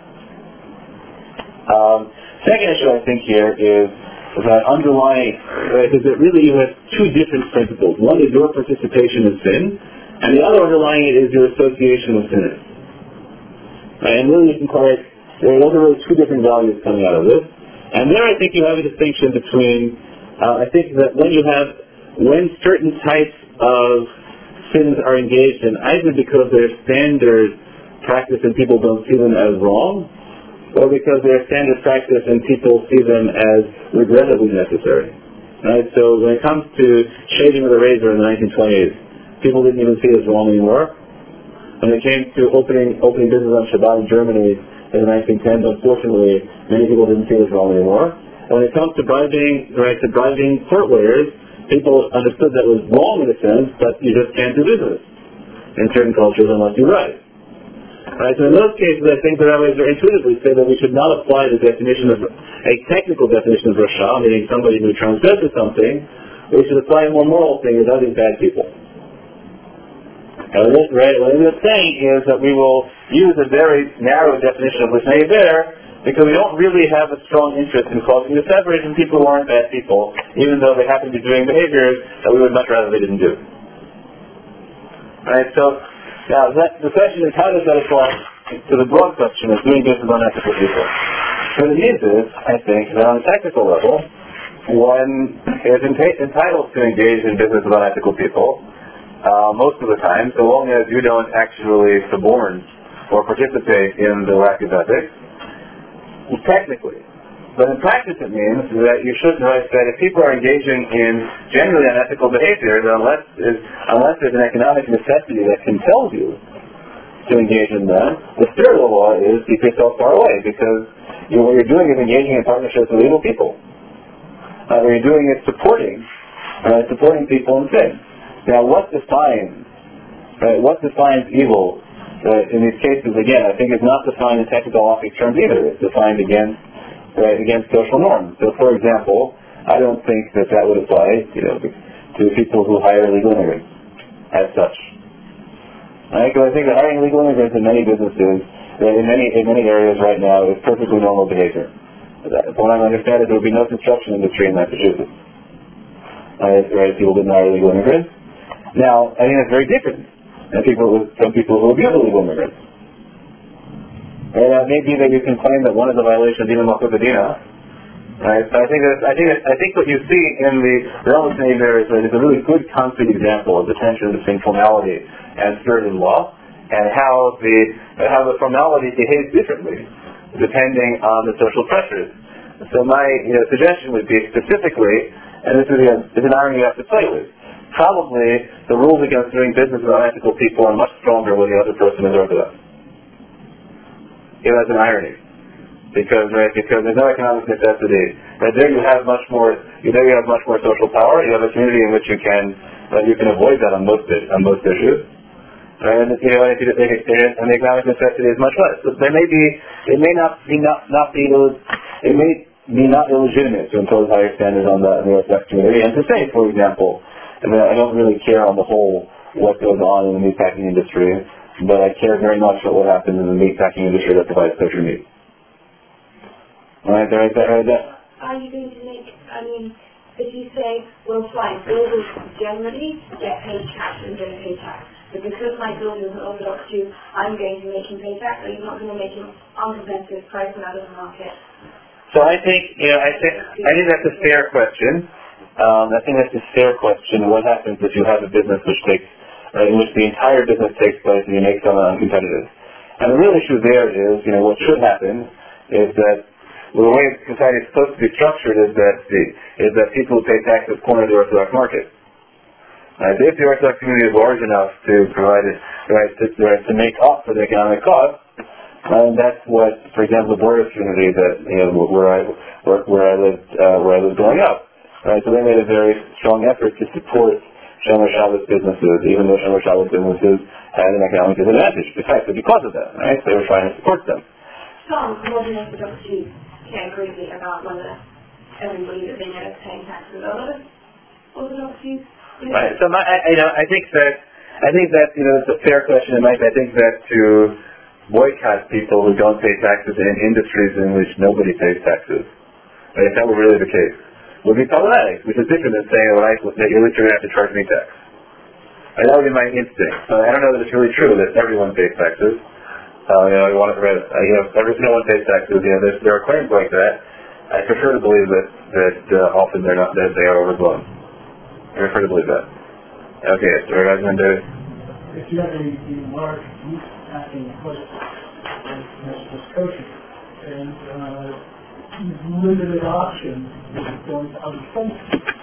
Second issue I think here is that underlying, is that really you have two different principles. One is your participation in sin, and the other underlying it is your association with sinners. Right? And really you can call it, those are really two different values coming out of this. And there I think you have a distinction between, I think that when certain types of sins are engaged in, either because they're standard practice and people don't see them as wrong, or because they're standard practice and people see them as regrettably necessary. Right? So when it comes to shaving with a razor in the 1920s, people didn't even see it as wrong anymore. When it came to opening business on Shabbat in Germany in the 1910s, unfortunately, many people didn't see it as wrong anymore. When it comes to bribing courtiers, people understood that was wrong in a sense, but you just can't do business in certain cultures unless you bribe. Right, so in those cases, I think the rabbis very intuitively say that we should not apply the definition of a technical definition of Rasha, meaning somebody who transgresses something. We should apply a more moral thing as other bad people. And what we're saying is that we will use a very narrow definition of Lishnei Ber because we don't really have a strong interest in causing the separation people who aren't bad people, even though they happen to be doing behaviors that we would much rather they didn't do. Right, so now, the question is, how does that apply to the broad question of doing business with unethical people? What it means is, I think, that on a technical level, one is entitled to engage in business with unethical people most of the time, so long as you don't actually suborn or participate in the lack of ethics, technically. But in practice it means that you should know that if people are engaging in generally unethical behavior, then unless there's an economic necessity that compels you to engage in them, the spirit of the law is keep yourself far away, because what you're doing is engaging in partnerships with evil people. What you're doing is supporting people in sin. Now what defines evil in these cases, again, I think it's not defined in technical halachic terms either. It's defined against social norms. So, for example, I don't think that would apply, to people who hire illegal immigrants as such. Right? Because I think that hiring illegal immigrants in many businesses, in many areas right now, is perfectly normal behavior. From what I understand, there would be no construction industry in Massachusetts. Right? People didn't hire illegal immigrants. Now, I think that's very different than some people who abuse illegal immigrants. And it may be that you can claim that one is a violation of Dina Malchut B'Dina. Right? So I think what you see in the relevant there is a really good concrete example of the tension between formality and spirit of law, and how the formality behaves differently depending on the social pressures. So my suggestion would be specifically, and this is an irony you have to play with. Probably the rules against doing business with unethical people are much stronger when the other person is Orthodox. That's an irony, because there's no economic necessity. Right there, you have much more social power. You have a community in which you can avoid that on most issues. Right? And the economic necessity is much less. So it may not be illegitimate to impose higher standards on the Orthodox community. And to say, for example, I don't really care on the whole what goes on in the meatpacking industry, but I care very much about what happens in the meatpacking industry that provides kosher meat. Right? Are you going to if you say, well, fine, builders generally get paid tax and don't pay tax, but because my builder is an Orthodox Jew, I'm going to make him pay tax, or you're not going to make him uncompetitive pricing out of the market? So I think that's a fair question. What happens if you have a business in which the entire business takes place and you make someone uncompetitive? And the real issue there is, what should happen is that the way society is supposed to be structured is that people who pay taxes corner the Orthodox market. If the Orthodox community is large enough to provide to make up for the economic cost, and that's what, for example, the Boris community where I lived growing up. Right? So they made a very strong effort to support Shomer Shabbos businesses, even though Shomer Shabbos businesses had an economic disadvantage, precisely because of that. Right? So they were trying to support them. Some modern Orthodox Jews can't agree about whether everybody that they know is paying taxes. Other Orthodox Jews. Right. So I think that it's a fair question, and I think that boycott people who don't pay taxes in industries in which nobody pays taxes. And if that were really the case, it would be problematic, which is different than saying, all right, that you're going to have to charge me tax. And that would be my instinct. I don't know that it's really true that everyone pays taxes. No one pays taxes. There are claims like that. I prefer to believe that often they're not, that they are overblown. I prefer to believe that. Okay, so we're going to... If you have a large youth acting place, that's kosher, and limited options going to other places,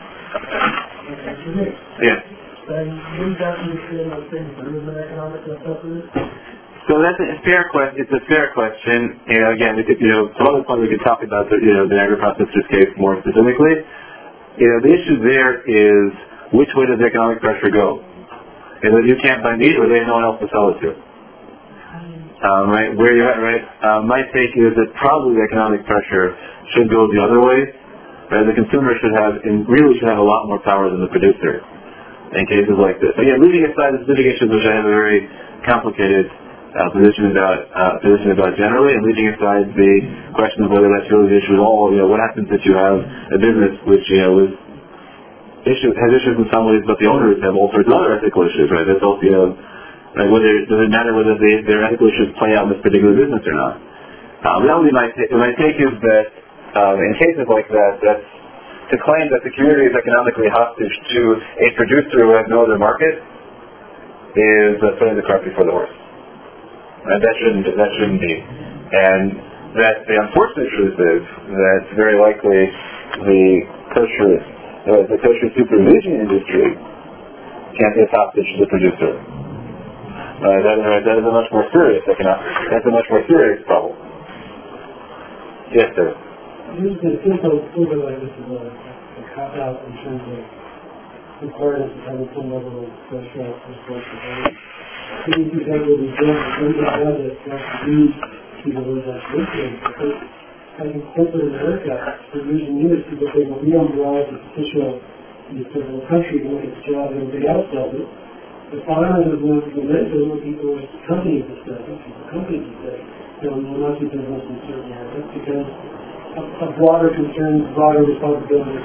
Yeah. then wouldn't that be the same as things there is an economic necessity? So that's a fair question. It's a fair question. Again, some other point we could talk about the Niagara Processors case more specifically. The issue there is which way does economic pressure go? You can't buy meat, or they have no one else to sell it to. Right? Where you're at, right? My take is that probably the economic pressure should go the other way. Right? The consumer should have a lot more power than the producer in cases like this. Again, leaving aside the specific issues, which I have a very complicated position about generally, and leaving aside the question of whether that's really the issue at all. What happens if you have a business which has issues in some ways, but the owners have all sorts of other ethical issues, right? That's also like does it matter whether their ethical issues play out in this particular business or not? That would be my take. My take is that in cases like that, that's to claim that the community is economically hostage to a producer who has no other market is putting the cart before the horse. That shouldn't be. And that the unfortunate truth is that very likely the kosher supervision industry can't be hostage to the producer. That is a much more serious that's a much more serious problem. Yes, sir. It feels like this is a cop-out in terms of requirements of having some level of restaurant responsibility. Things that will be done, things like that to use people who are listening. Because I think corporate America, for years and years, people say, well, we don't drive the official in the federal country to look at the job and everybody else does it. The farmers are going to the medical people, companies that does it, companies that say, we will not do business in certain areas because of broader concerns, broader responsibilities.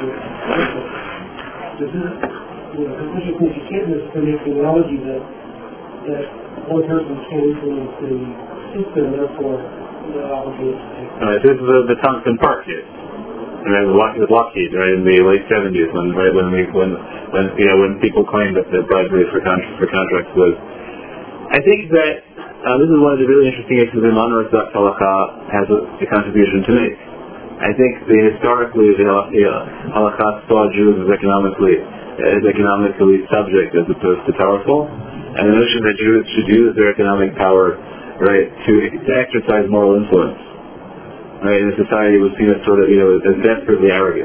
This is, it's interesting to get this terminology that one person can't influence the system, therefore they're obligated to take. This is the Tungsten Park case. With Lockheed, right, in the late 70s, when people claimed that the bribery for contracts was. I think that this is one of the really interesting issues that non-Orthodox halakha has a contribution to make. I think historically the halakha saw Jews as economically subject as opposed to powerful, and the notion that Jews should use their economic power, right, to exercise moral influence. Right, in a society was seen as sort of, as desperately arrogant.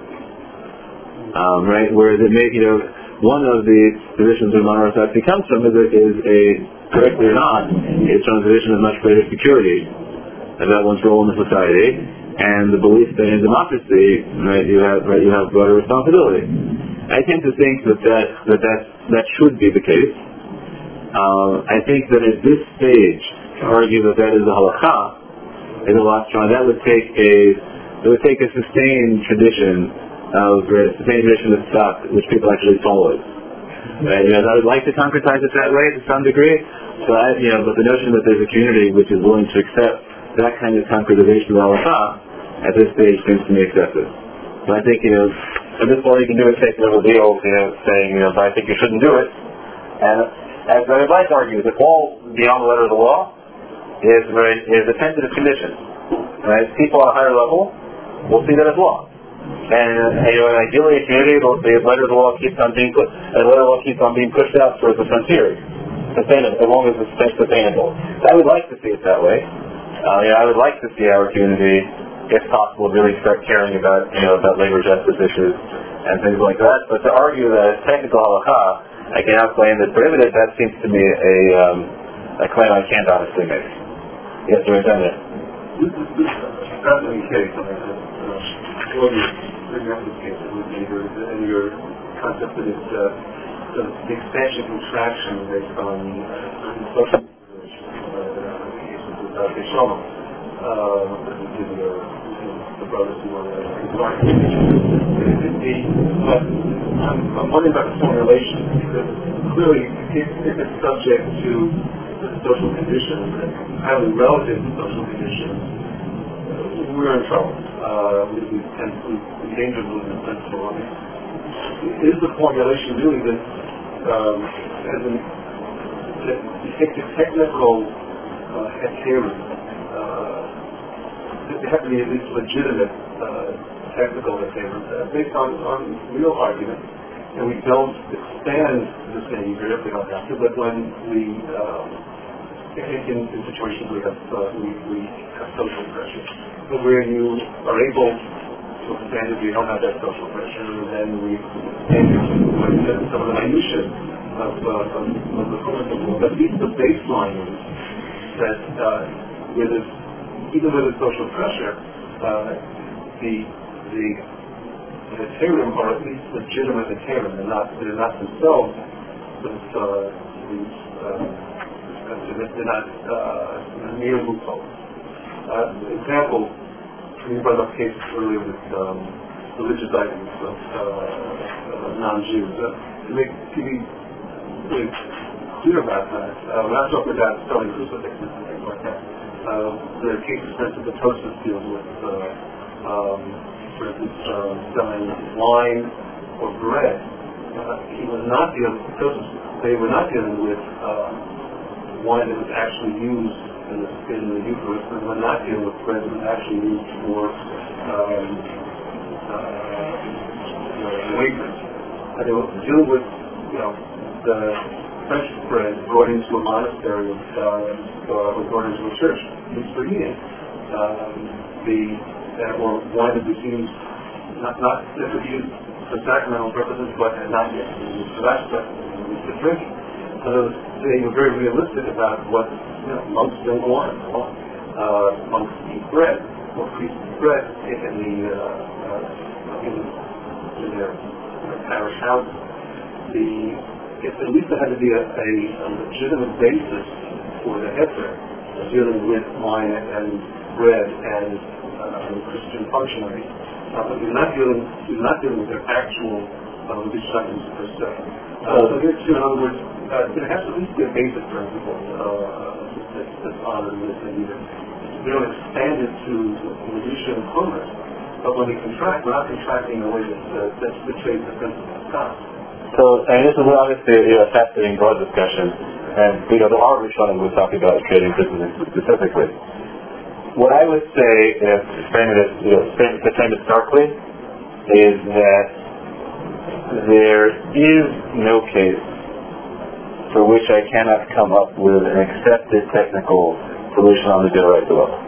Right, whereas it may, one of the positions of non-orthodoxy comes from is correctly or not, it's from a position of much greater security about one's role in the society, and the belief that in democracy, right, you have broader responsibility. I tend to think that should be the case. I think that at this stage, to argue that is the halakha, is a lot stronger. That would take a sustained tradition of stock, which people actually followed. Right? I would like to concretize it that way to some degree, but the notion that there's a community which is willing to accept that kind of concretization of halakha at this stage seems to me excessive. So I think at this point you can do is take little deals, saying but I think you shouldn't do it. And as I'd like to argue, that all beyond the letter of the law is a tentative condition. Right? People on a higher level will see that as law. And ideally, a community, the letter of the law keeps on being pushed out towards the frontier, sustainable, as long as it's sustainable. I would like to see it that way. I would like to see our community, if possible, really start caring about labor justice issues and things like that. But to argue that it's technical halakha, I cannot claim that prohibited. That seems to me a claim I can't honestly make. Yes, sir, Lieutenant. This is fascinating case. What you bring up this case and your concept that it's the expansion contraction based on social relations. Shalom, the brothers who were I'm wondering about the formulation, because clearly if it's subject to the social conditions, highly relative to social conditions, we're in trouble. We danger of losing principle. Is the formulation really that you take the technical heteronym, there have to be at least legitimate technical heteronym based on real argument, and we don't expand the behavior if we don't have to, but when we in situations we have social pressure, but where you are able to expand it, you don't have that social pressure, and then we enter some of the minutiae of the principle. But at least the baseline is that even with the social pressure, the heteronym are at least legitimate heteronym. They're not themselves they're not mere loopholes. Example, we brought up cases earlier with religious items of non-Jews. To be really clear about that, we're not talking about selling crucifixes and things like that. There are cases, for instance, that Tosfos deals with, for instance, selling wine or bread. They were not dealing with wine that was actually used in the Eucharist, and we're not dealing with bread that was actually used for wafers. They were dealing with, the French bread brought into a monastery or brought into a church used for eating. Or wine that was used not that was used for sacramental purposes, but not yet used for that purpose, used for drinking. So they were very realistic about what monks drink wine. Monks eat bread, or priests eat bread in their parish houses. At least there had to be a legitimate basis for the heter dealing with wine and bread and Christian functionaries. But you're not dealing with their actual religious items per se. So here too, in other words, there has to at least be a basic principle that's honored in this either. We don't expand it to Medusha and commerce, but when we contract, we're not contracting in a way that betrays the principle of God. So, and this is obviously a fascinating broad discussion, and there are Rishonim who talk about trading business specifically. What I would say, to frame it starkly, is that there is no case for which I cannot come up with an accepted technical solution on the Deoraita level.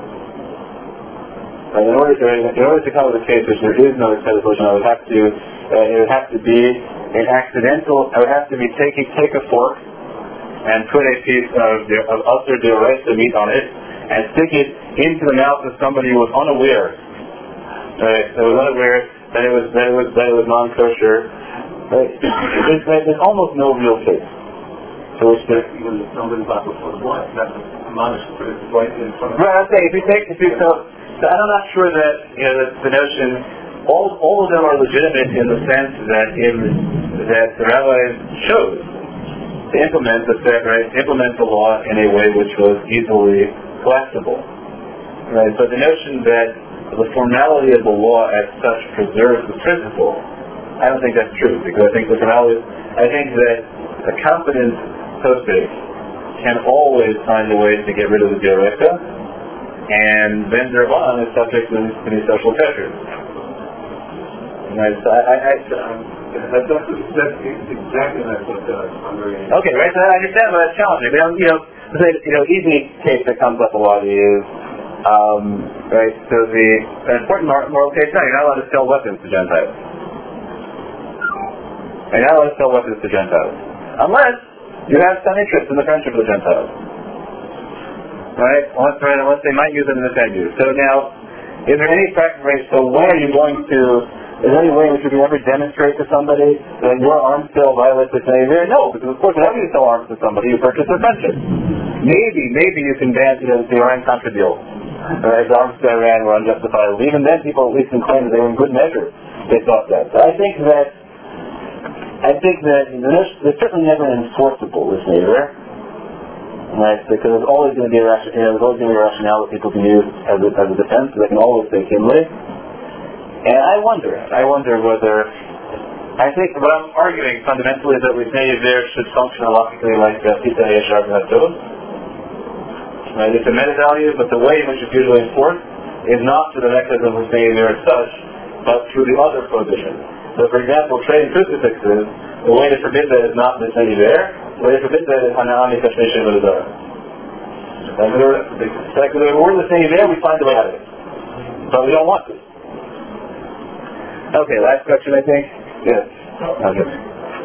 And in order to come up with a case which there is no accepted solution, it would have to be an accidental. I would have to be take a fork and put a piece of Usher Deoraita meat on it and stick it into the mouth of somebody who was unaware. Right? That was unaware that it was non-kosher. Right? There's almost no real case. So which even if somebody bought before the blind, that's admonished for it right in front of. Right. I'm saying so I'm not sure that the notion. All of them are legitimate in the sense that the rabbis chose to implement the law in a way which was easily flexible. Right? But the notion that the formality of the law as such preserves the principle, I don't think that's true, because I think that a competent Tosfos can always find a way to get rid of the Deoraita, and then Dervan is subject to these social pressures. Right, so that's exactly what I'm very. Okay, right. So I understand, but that's challenging. Easy case that comes up a lot is, right. So an important moral case now, you're not allowed to sell weapons to Gentiles. You're not allowed to sell weapons to Gentiles unless you have some interest in the friendship of the Gentiles. Right? Unless they might use them to defend you. So now, is there any practical way? So when are you going to? Is there any way in which you can ever demonstrate to somebody that your arms sale violates the Tanakh? No, because of course whenever you sell arms to somebody, you purchase their friendship. maybe you can ban the Iran-Contra deal. Right? The arms to Iran were unjustifiable. Even then, people at least can claim that they were in good measure. They thought that. So I think that there's certainly never an enforceable list neighbor, right? Because there's always going to be a rationale that people can use as a defense. So they can always say Kimli. And I wonder whether. I think what I'm arguing fundamentally is that we say there should function logically like Pita Yeshar V'Hatov. Right? It's a meta value, but the way in which it's usually enforced is not through the mechanism of saying there as such, but through the other prohibitions. So for example, trading crucifixes, the way to forbid that is not the Tani there, the way to forbid that is Hana'ami Tashmishim V'Azara. Like the word of the Tani there, we find a way out of it. But we don't want to. Okay, last question I think. Yes. Okay. There's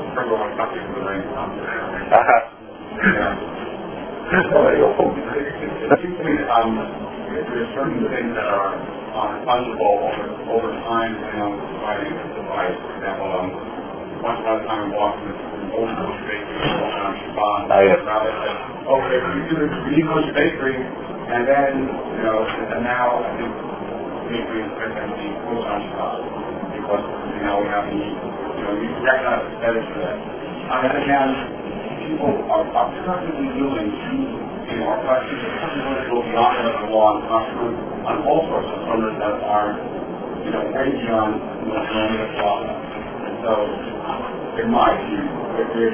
certain things that are fungible over time, providing a device. For example, once upon a time in Boston, old Kosher Bakery, on Shabbat. Okay, you need Kosher Bakery, and then, and now I think bakery is being closed on Shabbat. Because now we have you recognize the status for that. On the other hand, people are perfectly willing to, our practice is perfectly willing to go beyond the law and comfort on all sorts of numbers that are, way beyond the normative law. And so, in my view, there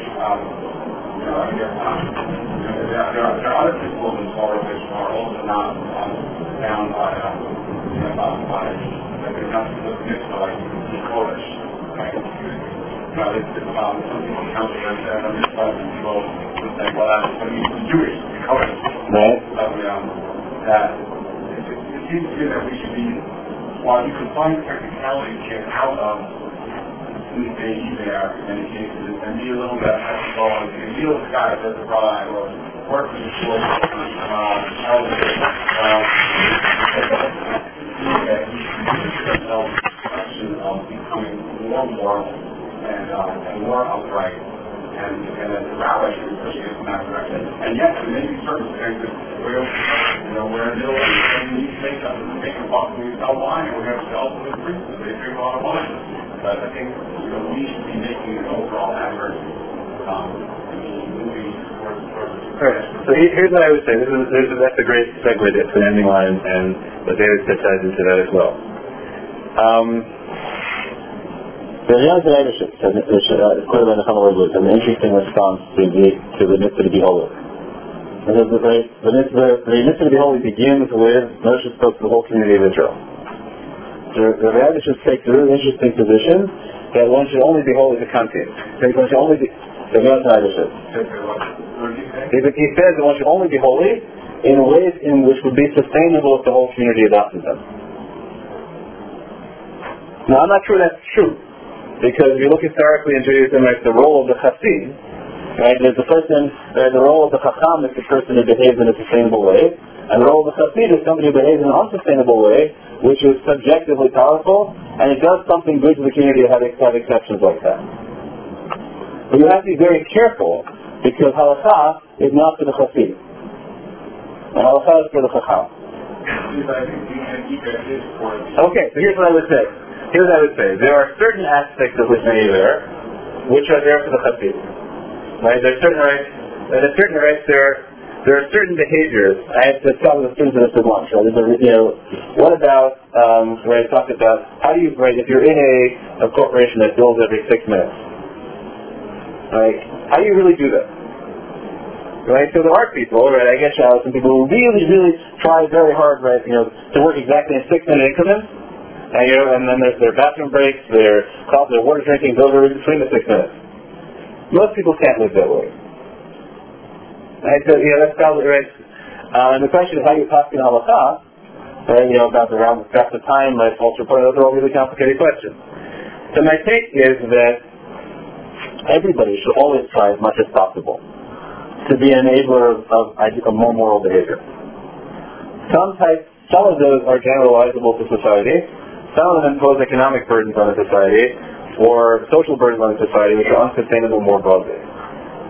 are other principles in Torah which are also not bound by they're not mitzvah like Kodesh, right? Some people count against that, and some people would say, well, that's Jewish, Kodesh. Right. It seems to me that we should be, while you can find technicality to get out of the baby there in many cases, and be a little bit ethical, and deal with the guy that does the ride, or work with the school, question of becoming more moral and more upright, and as a rabbi should be pushing us in that direction. And yes, there may be circumstances where we're in the middle and we need to make a buck when we sell wine, and we have to sell to the priests, and they drink a lot of wine. But I think we should be making an overall effort moving towards Right. So here's what I would say. That's a great segue to the ending line, and David ties into that as well. The Riyaz leadership has an interesting response to the mitzvah to be holy. Because the mitzvah to be holy begins with Moshe spoke to the whole community of Israel. The Riyaz takes a really interesting position that one should only be holy to Kanti. One should only be the Riyaz leadership. He says that one should only be holy in ways in which would be sustainable if the whole community adopted them. Now, I'm not sure that's true, because if you look historically in Judaism, the role of the chassid, right? There's the role of the chacham is the person who behaves in a sustainable way, and the role of the chassid is somebody who behaves in an unsustainable way, which is subjectively powerful, and it does something good to the community to have exceptions like that. But you have to be very careful, because halakha is not for the chassid, and halakha is for the chacham. Okay, so here's what I would say. There are certain aspects of Litany there, which are there for the chassid. Right? There are certain rights. There are certain behaviors. I had to talk with the students of this at lunch. Right? What about where I talked about how do you, right? If you're in a corporation that bills every 6 minutes, right? How do you really do that? Right? So there are people, right? I get some people who really, really try very hard, right? To work exactly in 6-minute increments. And then there's their bathroom breaks, their water drinking, those are in between the 6 minutes. Most people can't live that way. Right? So, that's probably right. And the question is how you pass in halakha, right? About the time, my false report, those are all really complicated questions. So my take is that everybody should always try as much as possible to be an enabler of more moral behavior. Some of those are generalizable to society. Some of them impose economic burdens on a society, or social burdens on a society, which are unsustainable more broadly.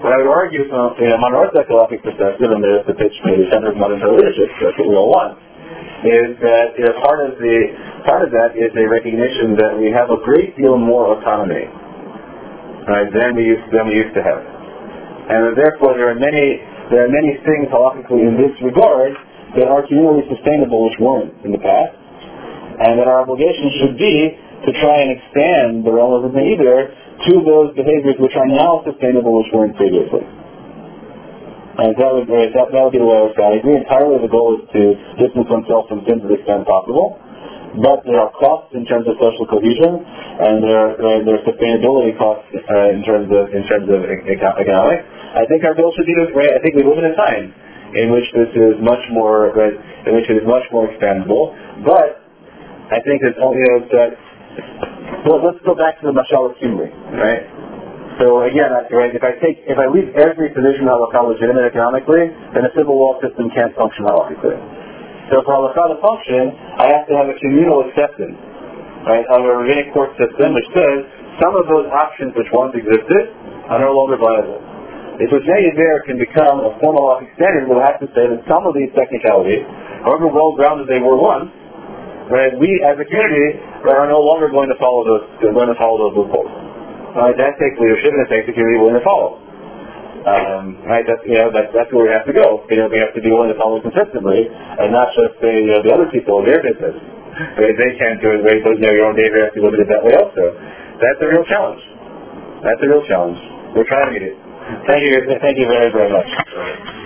What I would argue from a modern Orthodox halachic perspective, and there's the pitch for the center of modern leadership, that's what we all want, is that part of that is a recognition that we have a great deal more autonomy, right, than we used to have, and that therefore there are many things halachically in this regard that are communally sustainable which weren't in the past, and that our obligation should be to try and expand the realm of the either to those behaviors which are now sustainable which weren't previously. And that would be the way I would say. I agree entirely the goal is to distance oneself from sin to the extent possible, but there are costs in terms of social cohesion, and there are sustainability costs in terms of economics. I think our goal should be this. I think we live in a time in which this is much more expandable, but I think it's only well, let's go back to the mashal of Kimri, right? So again, if I leave every position halakha legitimate economically, then a civil law system can't function halachically. So for halakha to function, I have to have a communal acceptance, right, of a rabbinic court system which says some of those options which once existed are no longer viable. If Lushnei Yiver can become a formal halachic standard, we'll have to say that some of these technicalities, however well-grounded they were once, right, we as a community are no longer going to follow those loopholes. Right, that takes leadership and it takes the community willing to follow. Right, that's where we have to go. We have to be willing to follow consistently, and not just say the other people in their business. Right, they can't do it. Right, your own behavior has to be limited that way also. That's a real challenge. We're trying to meet it. Thank you very, very much.